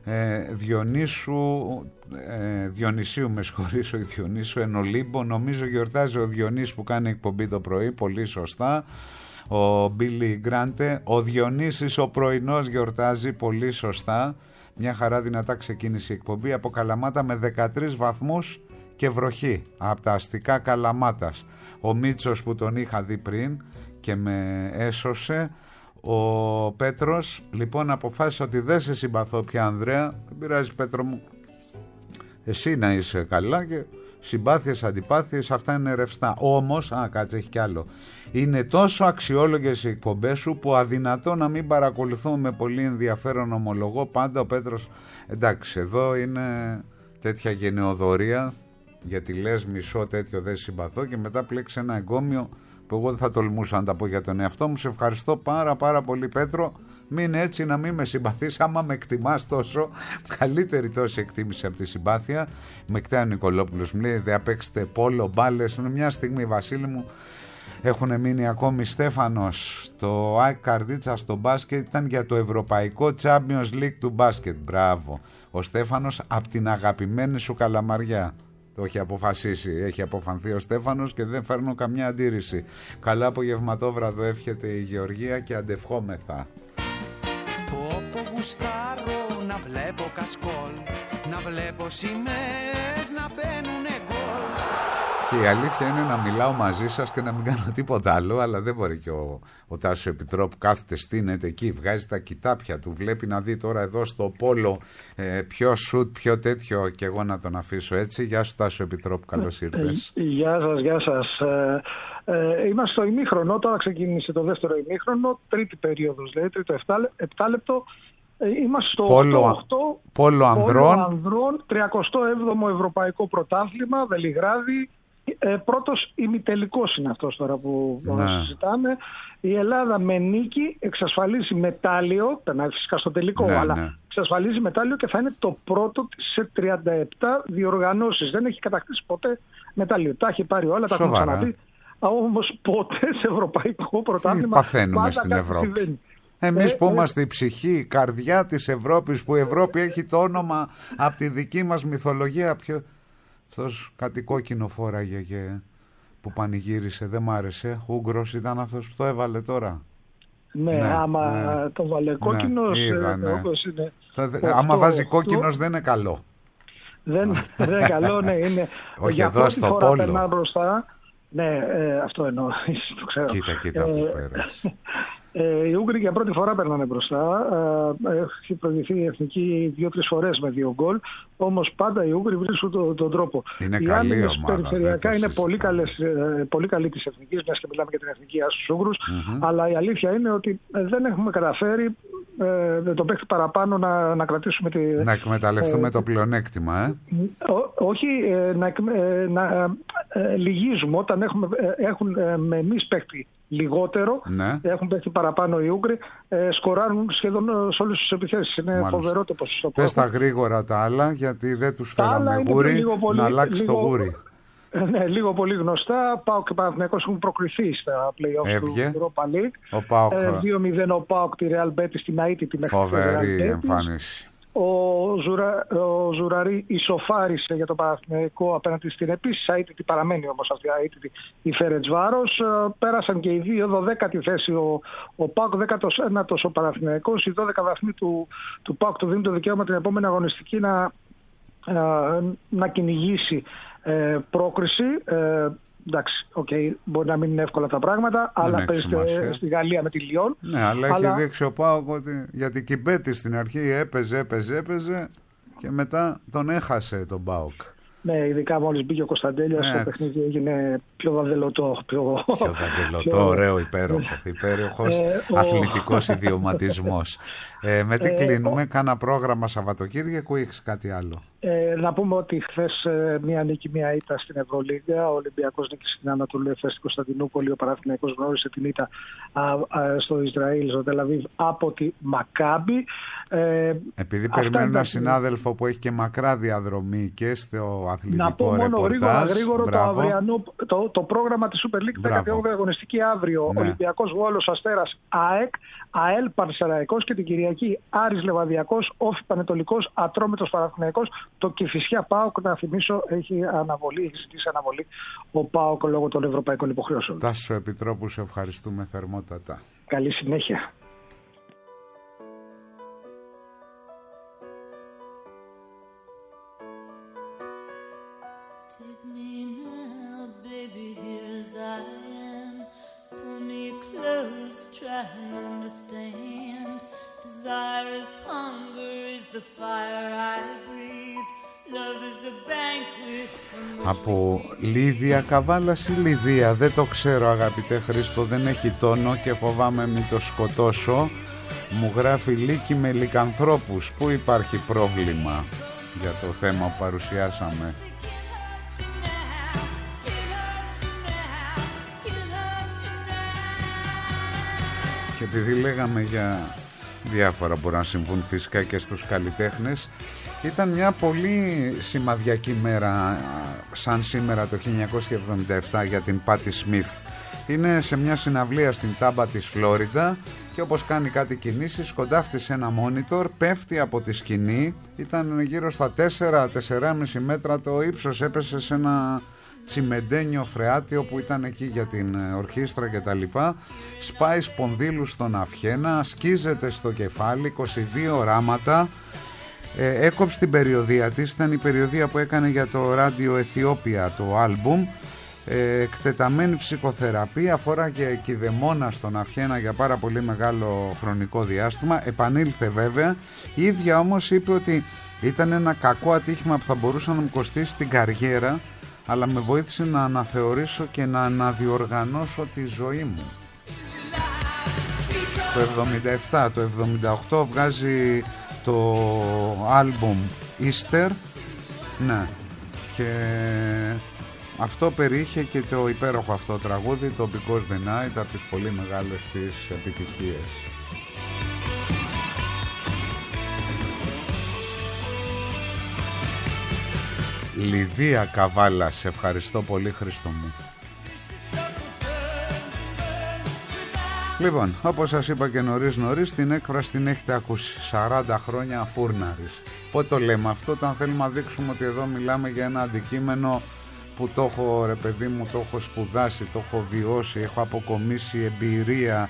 Διονυσίου, με συγχωρείς, ο Διονύσου Ενολύμπο. Νομίζω γιορτάζει ο Διονύσης που κάνει εκπομπή το πρωί. Πολύ σωστά. Ο Μπίλι Γκράντε. Ο Διονύσης ο πρωινός γιορτάζει. Πολύ σωστά. Μια χαρά, δυνατά ξεκίνησε η εκπομπή από Καλαμάτα με 13 βαθμούς και βροχή από τα αστικά Καλαμάτας. Ο Μίτσος που τον είχα δει πριν και με έσωσε. Ο Πέτρος λοιπόν αποφάσισε ότι δεν σε συμπαθώ πια, Ανδρέα. Δεν πειράζει, Πέτρο μου, εσύ να είσαι καλά, και συμπάθειες, αντιπάθειες, αυτά είναι ρευστά. Όμως, κάτσε, έχει κι άλλο. Είναι τόσο αξιόλογες οι εκπομπές σου που αδυνατό να μην παρακολουθούμε με πολύ ενδιαφέρον, ομολογώ. Πάντα ο Πέτρος, εντάξει, εδώ είναι τέτοια γενεοδορία, γιατί λες μισό τέτοιο δεν συμπαθώ και μετά πλέξει ένα εγκόμιο που εγώ δεν θα τολμούσα να τα πω για τον εαυτό μου. Σε ευχαριστώ πάρα πολύ, Πέτρο. Μην έτσι, να μην με συμπαθείς. Άμα με εκτιμάς τόσο, καλύτερη τόση εκτίμηση από τη συμπάθεια. Με εκτάει ο Νικολόπουλος, μου λέει, δεν παίξετε πόλο, μπάλες. Μια στιγμή, Βασίλη μου, έχουν μείνει ακόμη. Στέφανος, το ΑΕΚ Καρδίτσα στο μπάσκετ ήταν για το Ευρωπαϊκό Champions League του μπάσκετ. Μπράβο. Ο Στέφανος από την αγαπημένη σου Καλαμαριά. Το έχει αποφασίσει, έχει αποφανθεί ο Στέφανος και δεν φέρνω καμιά αντίρρηση. Καλά απογευματόβραδο εύχεται η Γεωργία και αντευχόμεθα. Όπου γουστάρω να βλέπω κασκόλ, να βλέπω σημαίες να μπαίνουνε γκολ. Και η αλήθεια είναι να μιλάω μαζί σας και να μην κάνω τίποτα άλλο, αλλά δεν μπορεί και ο Τάσος Επιτρόπου κάθεται, στείνεται εκεί, βγάζει τα κοιτάπια του, βλέπει να δει τώρα εδώ στο πόλο ποιο σουτ, ποιο τέτοιο, και εγώ να τον αφήσω έτσι. Γεια σου, Τάσο Επιτρόπου, καλώς ήρθες. Γεια σας. Είμαστε στο ημίχρονο, τώρα ξεκίνησε το δεύτερο ημίχρονο, τρίτη περίοδος, δηλαδή τρίτο 7 λεπτό. Είμαστε στο Πόλο Ανδρών, 37ο Ευρωπαϊκό Πρωτάθλημα, Βελιγράδι. Πρώτος ημιτελικός είναι αυτός τώρα που συζητάμε. Η Ελλάδα με νίκη εξασφαλίζει μετάλλιο, περνάει φυσικά στο τελικό, αλλά εξασφαλίζει μετάλλιο και θα είναι το πρώτο σε 37 διοργανώσεις. Δεν έχει κατακτήσει ποτέ μετάλλιο. Τα έχει πάρει όλα, τα έχουμε ξαναδεί. Όμως ποτέ σε ευρωπαϊκό πρωτάθλημα. Παθαίνουμε στην Ευρώπη. Εμείς που είμαστε η ψυχή, η καρδιά της Ευρώπης, που η Ευρώπη έχει το όνομα από τη δική μας μυθολογία. Αυτός κάτι κόκκινο φόραγε και που πανηγύρισε, δεν μ' άρεσε. Ούγγρος ήταν αυτός που το έβαλε τώρα. Άμα το βάλε κόκκινος, άμα βάζει κόκκινος δεν είναι καλό. Δεν είναι καλό, ναι, είναι. Όχι εδώ στο πόλο. Ναι, αυτό εννοώ. Το ξέρω. Κοίτα που πέρασε. Οι Ούγγροι για πρώτη φορά περνάνε μπροστά. Έχει προηγηθεί η εθνική 2-3 φορές με 2 γκολ. Όμως πάντα οι Ούγγροι βρίσκουν τον τρόπο. Είναι καλή ομάδα. Περιφερειακά είναι πολύ καλή της εθνικής, μιας και μιλάμε για την εθνική στους Ούγγρους. Αλλά η αλήθεια είναι ότι δεν έχουμε καταφέρει τον παίκτη παραπάνω να κρατήσουμε να εκμεταλλευτούμε το πλεονέκτημα. Όχι, να λυγίζουμε όταν έχουν με εμείς παίκτη λιγότερο, έχουν παίξει παραπάνω οι Ούγγροι, σκοράρουν σχεδόν σε όλες τις επιθέσεις. Είναι φοβερό το ποσοστό. Πες τα γρήγορα τα άλλα, γιατί δεν τους φέραμε γούρι, να αλλάξει το γούρι. Ναι, λίγο πολύ γνωστά. ΠΑΟΚ και Παναθηναϊκός έχουν προκριθεί στα play-off του Europa League. Ο ΠΑΟΚ 2-0 ο ΠΑΟΚ τη Real Betis στην Αίτητη μέχρι φοβερή εμφάνιση. Ο Ζουραρί ισοφάρισε για το Παναθηναϊκό απέναντι στην επίσης αίτητη, παραμένει όμως αυτή η αίτητη η Φερεντσβάρος. Πέρασαν και οι δύο, 12η θέση ο ΠΑΟΚ, 19ος ο Παναθηναϊκός. Οι 12 βαθμοί του ΠΑΟΚ του δίνουν το δικαίωμα την επόμενη αγωνιστική να κυνηγήσει πρόκριση. Εντάξει, μπορεί να μην είναι εύκολα τα πράγματα, αλλά παίζεται στη Γαλλία με τη Λιόν. Ναι, αλλά έχει δείξει ο ΠΑΟΚ ότι γιατί Κιμπέτη στην αρχή έπαιζε και μετά τον έχασε τον ΠΑΟΚ. Ναι, ειδικά μόλις μπήκε ο Κωνσταντέλιας, το παιχνίδι έγινε πιο δαδελωτό. Πιο δαδελωτό, ωραίο, υπέροχος αθλητικός ιδιωματισμός. Με τι κλείνουμε, κάνα πρόγραμμα Σαββατοκύριακο ή έχεις κάτι άλλο? Να πούμε ότι χθες μία νίκη, μία ήττα στην Ευρωλίγκα. Ο Ολυμπιακός νίκησε στην Ανατολού Εφές στην Κωνσταντινούπολη. Ο Παναθηναϊκός γνώρισε την ήττα στο Ισραήλ, στο Τελαβίβ, από τη Μακάμπι. Επειδή περιμένω έναν συνάδελφο που έχει και μακρά διαδρομή και στο αθλητικό να πω μόνο γρήγορο το αυριανό το πρόγραμμα της Super League, 18η αγωνιστική αύριο. Ναι. Ολυμπιακός Βόλος Αστέρας ΑΕΚ, ΑΕΛ Πανσεραϊκός και την Κυριακή Άρης Λεβαδιακός, Όφη Πανετολικός, Ατρόμητος Παναθηναϊκός. Το Κηφισιά ΠΑΟΚ, να θυμίσω, έχει ζητήσει αναβολή ο ΠΑΟΚ λόγω των ευρωπαϊκών υποχρεώσεων. Τάσο Επιτρόπου, σε ευχαριστούμε θερμότατα. Καλή συνέχεια. Take me now, baby, here as I am. Pull me close, try and understand. understand. Desire is hunger, is the fire I breathe. Love is a banquet. Από Λίδια Καβάλας ή Λιδία, δεν το ξέρω αγαπητέ Χρήστο, δεν έχει τόνο και φοβάμαι μην το σκοτώσω. Μου γράφει Λύκη με λυκανθρώπους. Πού υπάρχει πρόβλημα για το θέμα που παρουσιάσαμε? Και επειδή λέγαμε για διάφορα μπορεί να συμβούν φυσικά και στους καλλιτέχνες, ήταν μια πολύ σημαδιακή μέρα σαν σήμερα το 1977 για την Πάτι Σμιθ. Είναι σε μια συναυλία στην Τάμπα της Φλόριντα και όπως κάνει κάτι κινήσεις σκοντάφτει ένα μόνιτορ, πέφτει από τη σκηνή, ήταν γύρω στα 4-4,5 μέτρα το ύψος, έπεσε σε ένα τσιμεντένιο φρεάτιο που ήταν εκεί για την ορχήστρα και τα λοιπά, σπάει σπονδύλους στον αυχένα, σκίζεται στο κεφάλι, 22 οράματα, έκοψε την περιοδεία της, ήταν η περιοδεία που έκανε για το ράδιο Αιθιόπια το άλμπουμ, εκτεταμένη ψυχοθεραπεία, αφορά και κηδεμόνα στον αυχένα για πάρα πολύ μεγάλο χρονικό διάστημα, επανήλθε βέβαια, η ίδια όμως είπε ότι ήταν ένα κακό ατύχημα που θα μπορούσε να μου κοστίσει την καριέρα, αλλά με βοήθησε να αναθεωρήσω και να αναδιοργανώσω τη ζωή μου. Το 77, το 78 βγάζει το άλμπουμ Easter, ναι, και αυτό περιείχε και το υπέροχο αυτό τραγούδι, το Because the Night, από τις πολύ μεγάλες της επιτυχίες. Λιδία Καβάλα, σε ευχαριστώ πολύ Χρήστο μου. Λοιπόν, όπως σας είπα και νωρίς, την έκφραση την έχετε ακούσει, 40 χρόνια φούρναρης. Πότε το λέμε αυτό? Όταν θέλουμε να δείξουμε ότι εδώ μιλάμε για ένα αντικείμενο που το έχω, ρε παιδί μου, το έχω σπουδάσει, το έχω βιώσει, έχω αποκομίσει εμπειρία,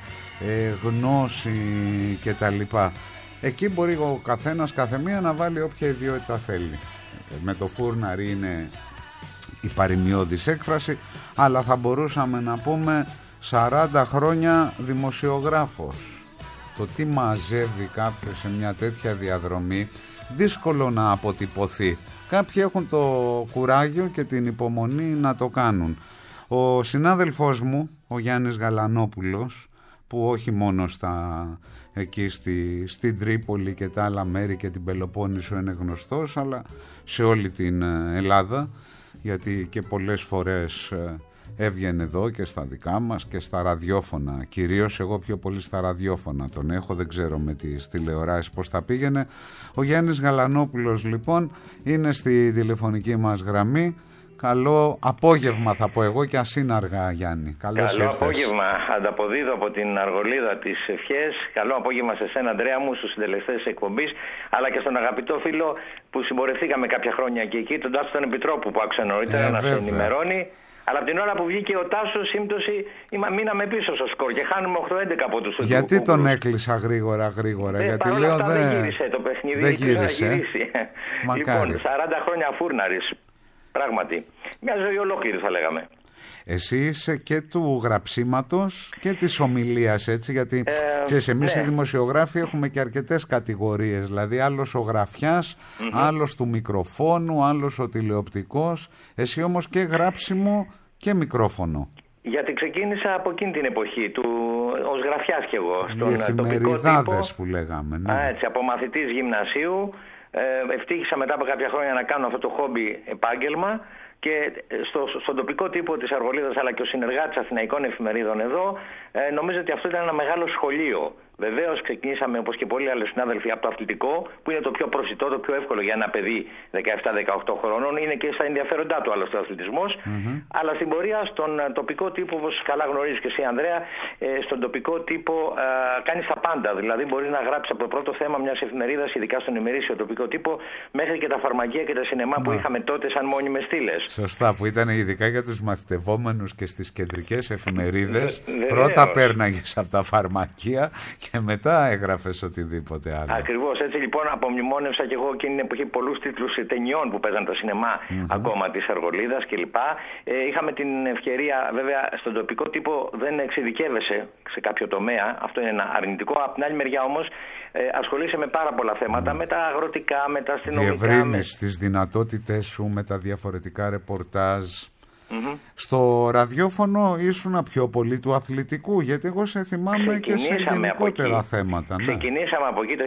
γνώση κτλ. Εκεί μπορεί ο καθένας, καθεμία να βάλει όποια ιδιότητα θέλει. Με το φούρναρι είναι η παροιμιώδης έκφραση, αλλά θα μπορούσαμε να πούμε 40 χρόνια δημοσιογράφος. Το τι μαζεύει κάποιος σε μια τέτοια διαδρομή δύσκολο να αποτυπωθεί. Κάποιοι έχουν το κουράγιο και την υπομονή να το κάνουν. Ο συνάδελφός μου, ο Γιάννης Γαλανόπουλος, που όχι μόνο εκεί στην Τρίπολη και τα άλλα μέρη και την Πελοπόννησο είναι γνωστός, αλλά σε όλη την Ελλάδα, γιατί και πολλές φορές έβγαινε εδώ και στα δικά μας και στα ραδιόφωνα, κυρίως εγώ πιο πολύ στα ραδιόφωνα τον έχω, δεν ξέρω με τις τηλεοράσεις πως θα πήγαινε. Ο Γιάννης Γαλανόπουλος λοιπόν είναι στη τηλεφωνική μας γραμμή. Καλό απόγευμα θα πω εγώ και ασύναργα Γιάννη. Καλό απόγευμα, ανταποδίδω από την αργολίδα της ευχές. Καλό απόγευμα σε σένα Ανδρέα μου, στους συντελεστές της εκπομπής, αλλά και στον αγαπητό φίλο που συμπορευθήκαμε κάποια χρόνια και εκεί, τον Τάσο τον Επιτρόπου που άκουσα νωρίτερα να σε ενημερώνει. Αλλά από την ώρα που βγήκε ο Τάσος, σύμπτωση, μείναμε πίσω στο σκορ και χάνουμε 8-11 από τους. Γιατί τον έκλεισα γρήγορα, γιατί λέω δεν γύρισε το παιχνίδι. Δεν γύρισε. Λοιπόν, 40 χρόνια φούρναρης. Πράγματι, μια ζωή ολόκληρη θα λέγαμε. Εσύ είσαι και του γραψίματος και της ομιλίας, έτσι, γιατί ξέρεις, εμείς οι δημοσιογράφοι έχουμε και αρκετές κατηγορίες, δηλαδή άλλος ο γραφιάς, άλλος του μικροφόνου, άλλος ο τηλεοπτικός, εσύ όμως και γράψιμο και μικρόφωνο. Γιατί ξεκίνησα από εκείνη την εποχή ως γραφιάς κι εγώ, στον εφημεριδάδες τύπο, που λέγαμε. Ναι. Έτσι, από μαθητής γυμνασίου. Ευτύχησα μετά από κάποια χρόνια να κάνω αυτό το χόμπι επάγγελμα και στον τοπικό τύπο της Αργολίδας αλλά και ο συνεργάτης Αθηναϊκών εφημερίδων εδώ, νομίζω ότι αυτό ήταν ένα μεγάλο σχολείο. Βεβαίως ξεκινήσαμε όπως και πολλοί άλλοι συνάδελφοι από το αθλητικό, που είναι το πιο προσιτό, το πιο εύκολο για ένα παιδί 17-18 χρόνων. Είναι και στα ενδιαφέροντά του άλλωστε ο αθλητισμός. Αλλά στην πορεία στον τοπικό τύπο, όπως καλά γνωρίζεις και εσύ Ανδρέα, στον τοπικό τύπο κάνεις τα πάντα. Δηλαδή μπορείς να γράψεις από το πρώτο θέμα μιας εφημερίδας, ειδικά στον ημερήσιο τοπικό τύπο, μέχρι και τα φαρμακεία και τα σινεμά που είχαμε τότε σαν μόνιμες στήλες. Σωστά, που ήταν ειδικά για τους μαθητευόμενους και στις κεντρικές εφημερίδες. Πρώτα πέρναγες από τα φαρμακεία και Και μετά έγραφες οτιδήποτε άλλο. Ακριβώς. Έτσι λοιπόν απομνημόνευσα και εγώ εκείνη την εποχή πολλούς τίτλους ταινιών που παίζαν το σινεμά ακόμα της Αργολίδας κλπ. Είχαμε την ευκαιρία, βέβαια στον τοπικό τύπο δεν εξειδικεύεσαι σε κάποιο τομέα, αυτό είναι ένα αρνητικό. Από την άλλη μεριά όμως ασχολείσαι με πάρα πολλά θέματα, με τα αγροτικά, με τα αστυνομικά. Διευρύνεις τις δυνατότητες σου με τα διαφορετικά ρεπορτάζ. Στο ραδιόφωνο ήσουν πιο πολύ του αθλητικού, γιατί εγώ σε θυμάμαι και σε γενικότερα θέματα. Ξεκινήσαμε από εκεί το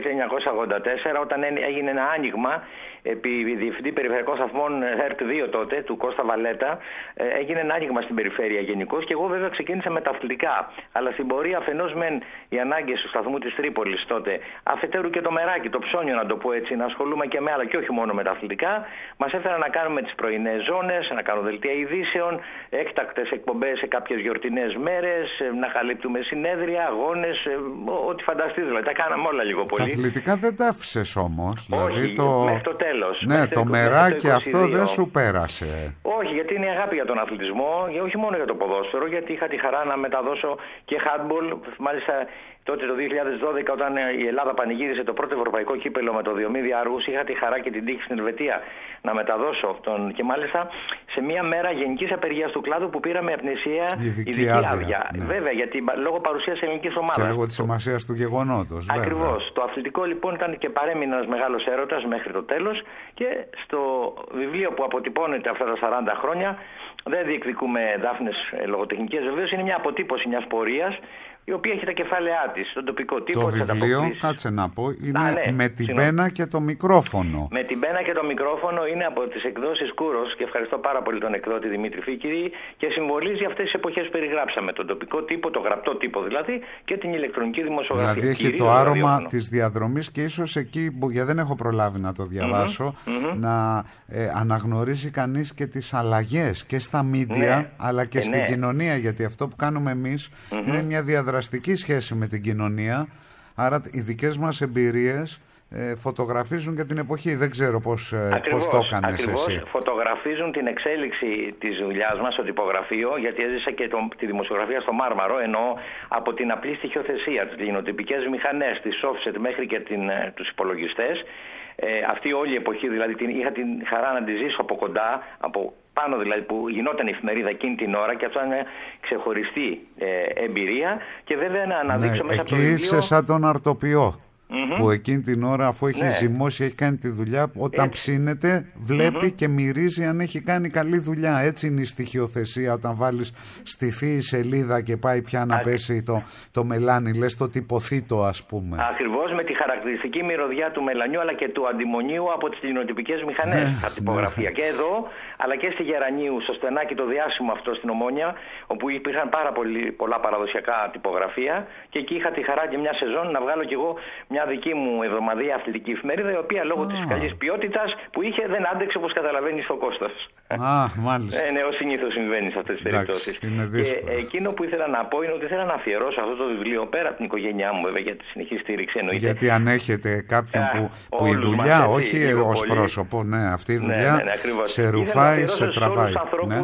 1984 όταν έγινε ένα άνοιγμα επί διευθυντή περιφερειακών σταθμών ΕΡΤ2 τότε, του Κώστα Βαλέτα. Έγινε ένα άνοιγμα στην περιφέρεια γενικώς και εγώ βέβαια ξεκίνησα με τα αθλητικά. Αλλά στην πορεία αφενός μεν οι ανάγκες του σταθμού της Τρίπολης τότε, αφετέρου και το μεράκι, το ψώνιο να το πω έτσι, να ασχολούμαι και με άλλα και όχι μόνο με τα αθλητικά, μας έφεραν να κάνουμε τις πρωινές ζώνες, να κάνουμε δελτία ειδήσεων, έκτακτες εκπομπές σε κάποιες γιορτινές μέρες, να καλύπτουμε συνέδρια, αγώνες, ό,τι φανταστείς δηλαδή. Τα κάναμε όλα λίγο πολύ. Τα αθλητικά δεν τα άφησες όμως. Όχι, δηλαδή μέχρι το τέλος. Ναι, το μεράκι αυτό δεν σου πέρασε. Όχι, γιατί είναι η αγάπη για τον αθλητισμό, και όχι μόνο για το ποδόσφαιρο, γιατί είχα τη χαρά να μεταδώσω και handball. Μάλιστα τότε το 2012 όταν η Ελλάδα πανηγύρισε το πρώτο ευρωπαϊκό κύπελο με το Διομήδη Άργους, είχα τη χαρά και την τύχη στην Ελβετία να μεταδώσω και μάλιστα σε μια μέρα γενικής απεργίας του κλάδου που πήραμε από την ΕΣΥΑ ειδική άδεια. Ναι. Βέβαια, γιατί λόγω παρουσίας ελληνικής ομάδας. Και λόγω της σημασίας του γεγονότος. Ακριβώς. Το αθλητικό λοιπόν ήταν και παρέμεινε ένας μεγάλος έρωτας μέχρι το τέλος και στο βιβλίο που αποτυπώνεται αυτά τα 40 χρόνια δεν διεκδικούμε δάφνες λογοτεχνικές, βεβαίως είναι μια αποτύπωση μιας πορείας η οποία έχει τα κεφάλαιά της στον τοπικό τύπο. Το βιβλίο, κάτσε να πω, είναι με την πένα και το μικρόφωνο. Με την πένα και το μικρόφωνο είναι από τις εκδόσεις Κούρος και ευχαριστώ πάρα πολύ τον εκδότη Δημήτρη Φίκηρη και συμβολίζει αυτές τις εποχές που περιγράψαμε. Τον τοπικό τύπο, το γραπτό τύπο δηλαδή και την ηλεκτρονική δημοσιογραφία. Δηλαδή έχει το άρωμα της διαδρομής και ίσως εκεί, γιατί δεν έχω προλάβει να το διαβάσω, να αναγνωρίσει κανείς και τις αλλαγές και στα μίντια αλλά και στην κοινωνία, γιατί αυτό που κάνουμε εμείς είναι μια διαδραστική σχέση με την κοινωνία, άρα οι δικές μας εμπειρίες φωτογραφίζουν και την εποχή. Δεν ξέρω πώς το έκανες εσύ. Φωτογραφίζουν την εξέλιξη της δουλειάς μας στο τυπογραφείο, γιατί έζησα και τη δημοσιογραφία στο Μάρμαρο, εννοώ από την απλή στοιχειοθεσία, τις λινοτυπικές μηχανές, τις offset μέχρι και τους υπολογιστές. Αυτή όλη η εποχή δηλαδή είχα την χαρά να τη ζήσω από κοντά, από πάνω δηλαδή που γινόταν η εφημερίδα εκείνη την ώρα και αυτό είναι ξεχωριστή εμπειρία και βέβαια να αναδείξω μέσα από το βιβλίο. Εκεί είσαι σαν τον αρτοποιό που εκείνη την ώρα αφού έχει ζυμώσει, έχει κάνει τη δουλειά, όταν ψήνεται βλέπει και μυρίζει αν έχει κάνει καλή δουλειά. Έτσι είναι η στοιχειοθεσία όταν βάλεις στη θεία σελίδα και πάει πια να πέσει το μελάνι, λες το τυποθήτο ας πούμε. Ακριβώς, με τη χαρακτηριστική μυρωδιά του μελανιού αλλά και του αντιμονίου από τις λινοτυπικές μηχανές στα τυπογραφία. Και εδώ αλλά και στη Γερανίου, στο στενάκι το διάσημο αυτό στην Ομόνια, όπου υπήρχαν πολλά παραδοσιακά τυπογραφία και εκεί είχα τη χαρά και μια σεζόν να βγάλω κι εγώ μια δική μου εβδομαδία αθλητική εφημερίδα, η οποία λόγω της καλής ποιότητας που είχε δεν άντεξε, όπως καταλαβαίνεις, ο Κώστας. Μάλιστα. Ναι, ως συνήθως συμβαίνει σε αυτές τις περιπτώσεις. Και εκείνο που ήθελα να πω είναι ότι ήθελα να αφιερώσω αυτό το βιβλίο πέρα από την οικογένειά μου, βέβαια, για τη συνεχή στήριξη εννοείται. Γιατί αν έχετε κάποιον που η δουλειά, όχι ως πρόσωπο, αυτή η δουλειά σε ρουφάει, σε τραβάει.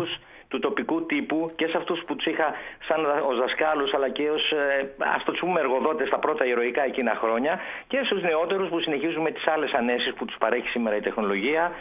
Του τοπικού τύπου και σε αυτούς που τους είχα σαν ως δασκάλους αλλά και ως ας το πούμε εργοδότες στα πρώτα ηρωικά εκείνα χρόνια και στους νεότερους που συνεχίζουν με τις άλλες ανέσεις που τους παρέχει σήμερα η τεχνολογία,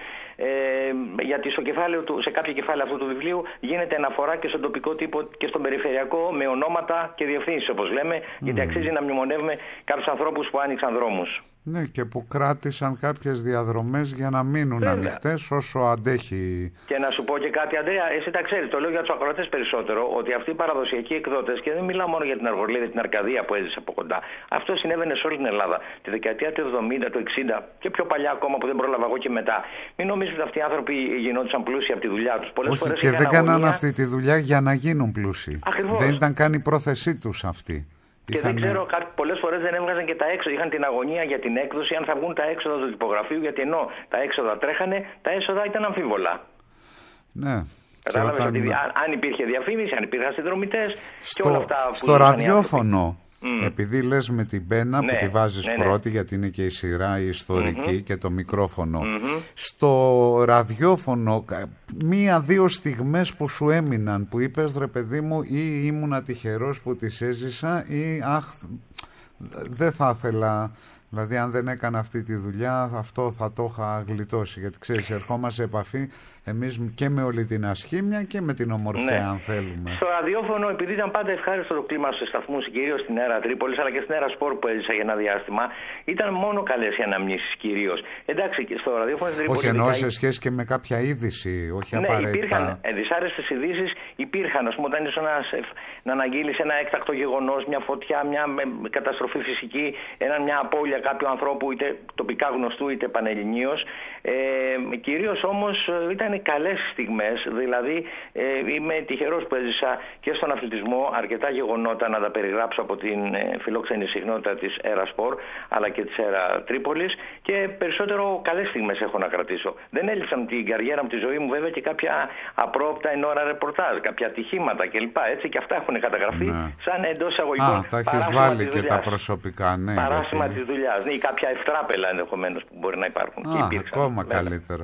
γιατί σε κάποια κεφάλαια αυτού του βιβλίου γίνεται αναφορά και στον τοπικό τύπο και στον περιφερειακό με ονόματα και διευθύνσεις όπως λέμε, γιατί αξίζει να μνημονεύουμε κάποιους ανθρώπους που άνοιξαν δρόμους. Ναι, και που κράτησαν κάποιες διαδρομές για να μείνουν ανοιχτές όσο αντέχει. Και να σου πω και κάτι, Αντρέα, εσύ τα ξέρεις, το λέω για τους ακροατές περισσότερο, ότι αυτοί οι παραδοσιακοί εκδότες, και δεν μιλάω μόνο για την Αργολίδα, την Αρκαδία που έζησε από κοντά, αυτό συνέβαινε σε όλη την Ελλάδα. Τη δεκαετία του 70, του 60 και πιο παλιά ακόμα που δεν πρόλαβα εγώ και μετά. Μην νομίζετε ότι αυτοί οι άνθρωποι γινόντουσαν πλούσιοι από τη δουλειά τους. Πολλές φορές και δεν κάναν αυτή τη δουλειά για να γίνουν πλούσιοι. Ακριβώς. Δεν ήταν καν η πρόθεσή τους αυτή. Και δεν ξέρω, πολλές φορές δεν έβγαζαν και τα έξοδα. Είχαν την αγωνία για την έκδοση, αν θα βγουν τα έξοδα του τυπογραφείου, γιατί ενώ τα έξοδα τρέχανε, τα έσοδα ήταν αμφίβολα. Ναι. Κατάλαβες ότι αν υπήρχε διαφήμιση, αν υπήρχαν συνδρομητές και όλα αυτά που στο ραδιόφωνο. Επειδή λες με την πένα που τη βάζεις πρώτη, γιατί είναι και η σειρά η ιστορική και το μικρόφωνο, στο ραδιόφωνο μία-δύο στιγμές που σου έμειναν που είπες ρε παιδί μου ή ήμουνα τυχερός που τις έζησα ή δεν θα ήθελα, δηλαδή αν δεν έκανα αυτή τη δουλειά αυτό θα το είχα γλιτώσει, γιατί ξέρεις, ερχόμαστε σε επαφή εμείς και με όλη την ασχήμια και με την ομορφιά, αν θέλουμε. Στο ραδιόφωνο, επειδή ήταν πάντα ευχάριστο το κλίμα στους σταθμούς, κυρίως στην Έρα Τρίπολης αλλά και στην Έρα Σπορ που έζησα για ένα διάστημα, ήταν μόνο καλές οι αναμνήσεις κυρίως. Εντάξει, στο ραδιόφωνο στην Τρίπολη. Όχι, εννοώ σε σχέση και με κάποια είδηση, όχι απαραίτητα. Υπήρχαν δυσάρεστες ειδήσεις, υπήρχαν. Ας πούμε, όταν ήσουν να αναγγείλεις ένα έκτακτο γεγονός, μια φωτιά, μια καταστροφή φυσική, μια απώλεια κάποιου ανθρώπου, είτε τοπικά γνωστού είτε πανελληνίως. Κυρίως όμως ήταν καλές στιγμές, δηλαδή είμαι τυχερός που έζησα και στον αθλητισμό αρκετά γεγονότα να τα περιγράψω από την φιλόξενη συχνότητα της Έρα Σπορ αλλά και της Έρα Τρίπολης, και περισσότερο καλές στιγμές έχω να κρατήσω. Δεν έλειψαν την καριέρα μου, τη ζωή μου βέβαια, και κάποια απρόοπτα εν ώρα ρεπορτάζ, κάποια ατυχήματα κλπ. Έτσι, και αυτά έχουν καταγραφεί σαν εντός εισαγωγικών. Τα έχεις βάλει και τα προσωπικά, ναι. Παράσημα της δουλειάς. Ναι, ή κάποια ευτράπελα ενδεχομένως που μπορεί να υπάρχουν. Ακόμα καλύτερο.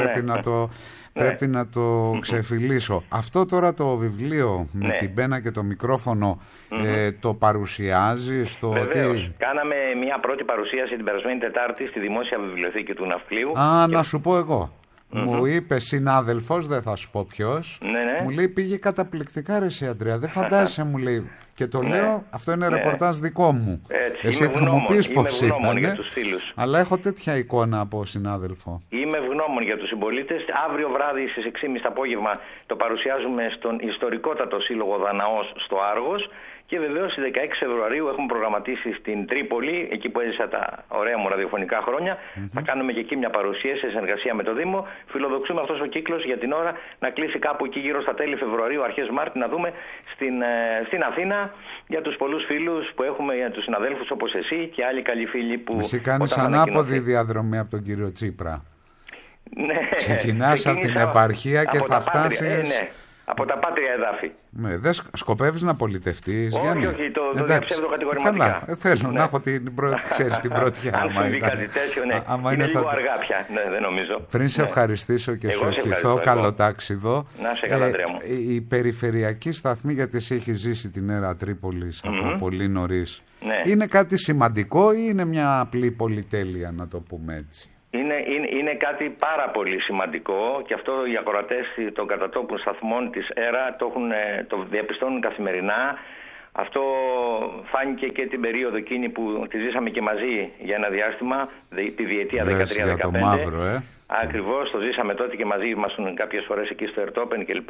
Πρέπει να το ξεφυλίσω. Αυτό τώρα το βιβλίο με την πένα και το μικρόφωνο το παρουσιάζει στο Βεβαίως. Κάναμε μια πρώτη παρουσίαση την περασμένη Τετάρτη στη Δημόσια Βιβλιοθήκη του Ναυπλίου. Να σου πω εγώ. Μου είπε συνάδελφος, δεν θα σου πω ποιος, μου λέει πήγε καταπληκτικά ρε εσύ Αντρέα, δεν φαντάζεσαι, μου λέει, και το λέω, αυτό είναι ρεπορτάζ δικό μου. Έτσι, εσύ θα μου πεις πως ήταν, για τους φίλους. Αλλά έχω τέτοια εικόνα από συνάδελφο. Είμαι ευγνώμων για τους συμπολίτες. Αύριο βράδυ στις 6.30 το απόγευμα το παρουσιάζουμε στον ιστορικότατο σύλλογο Δαναός στο Άργος. Και βεβαίως στις 16 Φεβρουαρίου έχουμε προγραμματίσει στην Τρίπολη, εκεί που έζησα τα ωραία μου ραδιοφωνικά χρόνια. Θα κάνουμε και εκεί μια παρουσίαση σε συνεργασία με το Δήμο. Φιλοδοξούμε αυτός ο κύκλος για την ώρα να κλείσει κάπου εκεί γύρω στα τέλη Φεβρουαρίου, αρχές Μάρτη, να δούμε στην Αθήνα για τους πολλούς φίλους που έχουμε, για τους συναδέλφους όπως εσύ και άλλοι καλοί φίλοι που. Εσύ κάνεις ανάποδη διαδρομή από τον κύριο Τσίπρα. Ναι, ξεκινάς από την επαρχία και θα φτάσεις. Από τα πάτρια εδάφη. Δεν σκοπεύεις να πολιτευτείς? Όχι, το διαψεύδω κατηγορηματικά. Καλά, θέλω να έχω την πρωτιά. Αν συμβεί κάτι τέτοιο, είναι λίγο αργά πια, δεν νομίζω. Πριν σε ευχαριστήσω και σου ευχηθώ καλό ταξίδο. Να σε καλά, Αντρέα μου. Η περιφερειακή σταθμή, γιατί εσύ έχεις ζήσει την Έρα Τρίπολης από πολύ νωρίς, είναι κάτι σημαντικό ή είναι μια απλή πολυτέλεια, να το πούμε έτσι? Είναι κάτι πάρα πολύ σημαντικό, και αυτό οι ακροατές των κατατόπων σταθμών της ΕΡΑ το διαπιστώνουν καθημερινά. Αυτό φάνηκε και την περίοδο εκείνη που τη ζήσαμε και μαζί για ένα διάστημα, τη διετία 13-15. Ακριβώς, το ζήσαμε τότε και μαζί ήμασταν κάποιες φορές εκεί στο Ερτόπεν κλπ.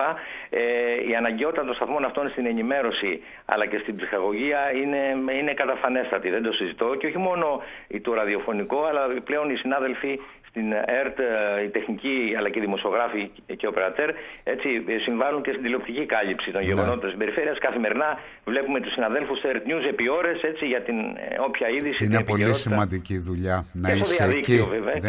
Η αναγκαιότητα των σταθμών αυτών στην ενημέρωση αλλά και στην ψυχαγωγία είναι καταφανέστατη, δεν το συζητώ. Και όχι μόνο το ραδιοφωνικό, αλλά πλέον οι συνάδελφοι στην ΕΡΤ, οι τεχνικοί αλλά και οι δημοσιογράφοι και οπερατέρ, έτσι συμβάλλουν και στην τηλεοπτική κάλυψη των γεγονότων της περιφέρειας. Καθημερινά βλέπουμε τους συναδέλφους στο ΕΡΤ News επί ώρες, έτσι, για την όποια είδηση. Είναι πολύ σημαντική δουλειά να είσαι εκεί.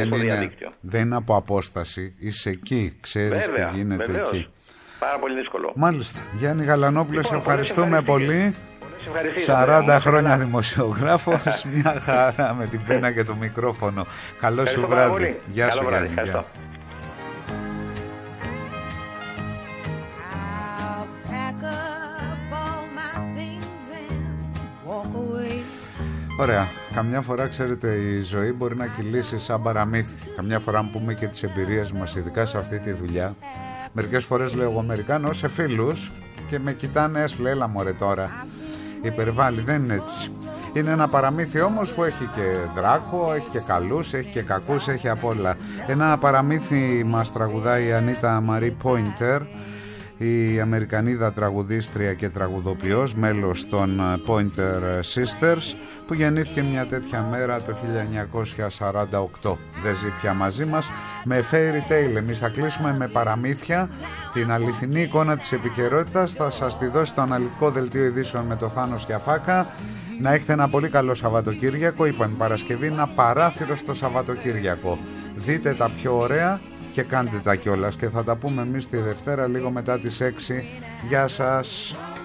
Δεν είναι από απόσταση, είσαι εκεί, ξέρεις τι γίνεται εκεί. Πάρα πολύ δύσκολο. Μάλιστα. Γιάννη Γαλανόπουλο, σε ευχαριστούμε πολύ. 40 χρόνια δημοσιογράφος, μια χαρά με την πένα και το μικρόφωνο. Καλό σου βράδυ. Γεια σου, Γιάννη. Ωραία. Καμιά φορά, ξέρετε, η ζωή μπορεί να κυλήσει σαν παραμύθι. Καμιά φορά, αν πούμε και τις εμπειρίες μας, ειδικά σε αυτή τη δουλειά, μερικές φορές λέω εγώ Αμερικάνος σε φίλους και με κοιτάνε, έλα μωρέ τώρα, υπερβάλλει, δεν είναι έτσι. Είναι ένα παραμύθι όμως που έχει και δράκο, έχει και καλούς, έχει και κακούς, έχει απ' όλα. Ένα παραμύθι μας τραγουδάει η Ανίτα Μαρί Πόιντερ, η Αμερικανίδα τραγουδίστρια και τραγουδοποιός, μέλος των Pointer Sisters, που γεννήθηκε μια τέτοια μέρα το 1948. Δεν ζει πια μαζί μας. Με fairy tale εμείς θα κλείσουμε με παραμύθια. Την αληθινή εικόνα της επικαιρότητας θα σας τη δώσει το αναλυτικό δελτίο ειδήσεων με το Θάνο Σκιαφάκα. Να έχετε ένα πολύ καλό Σαββατοκύριακο. Είπαν Παρασκευή, ένα παράθυρο στο Σαββατοκύριακο. Δείτε τα πιο ωραία και κάντε τα κιόλας, και θα τα πούμε εμείς τη Δευτέρα λίγο μετά τις 6. Γεια σας.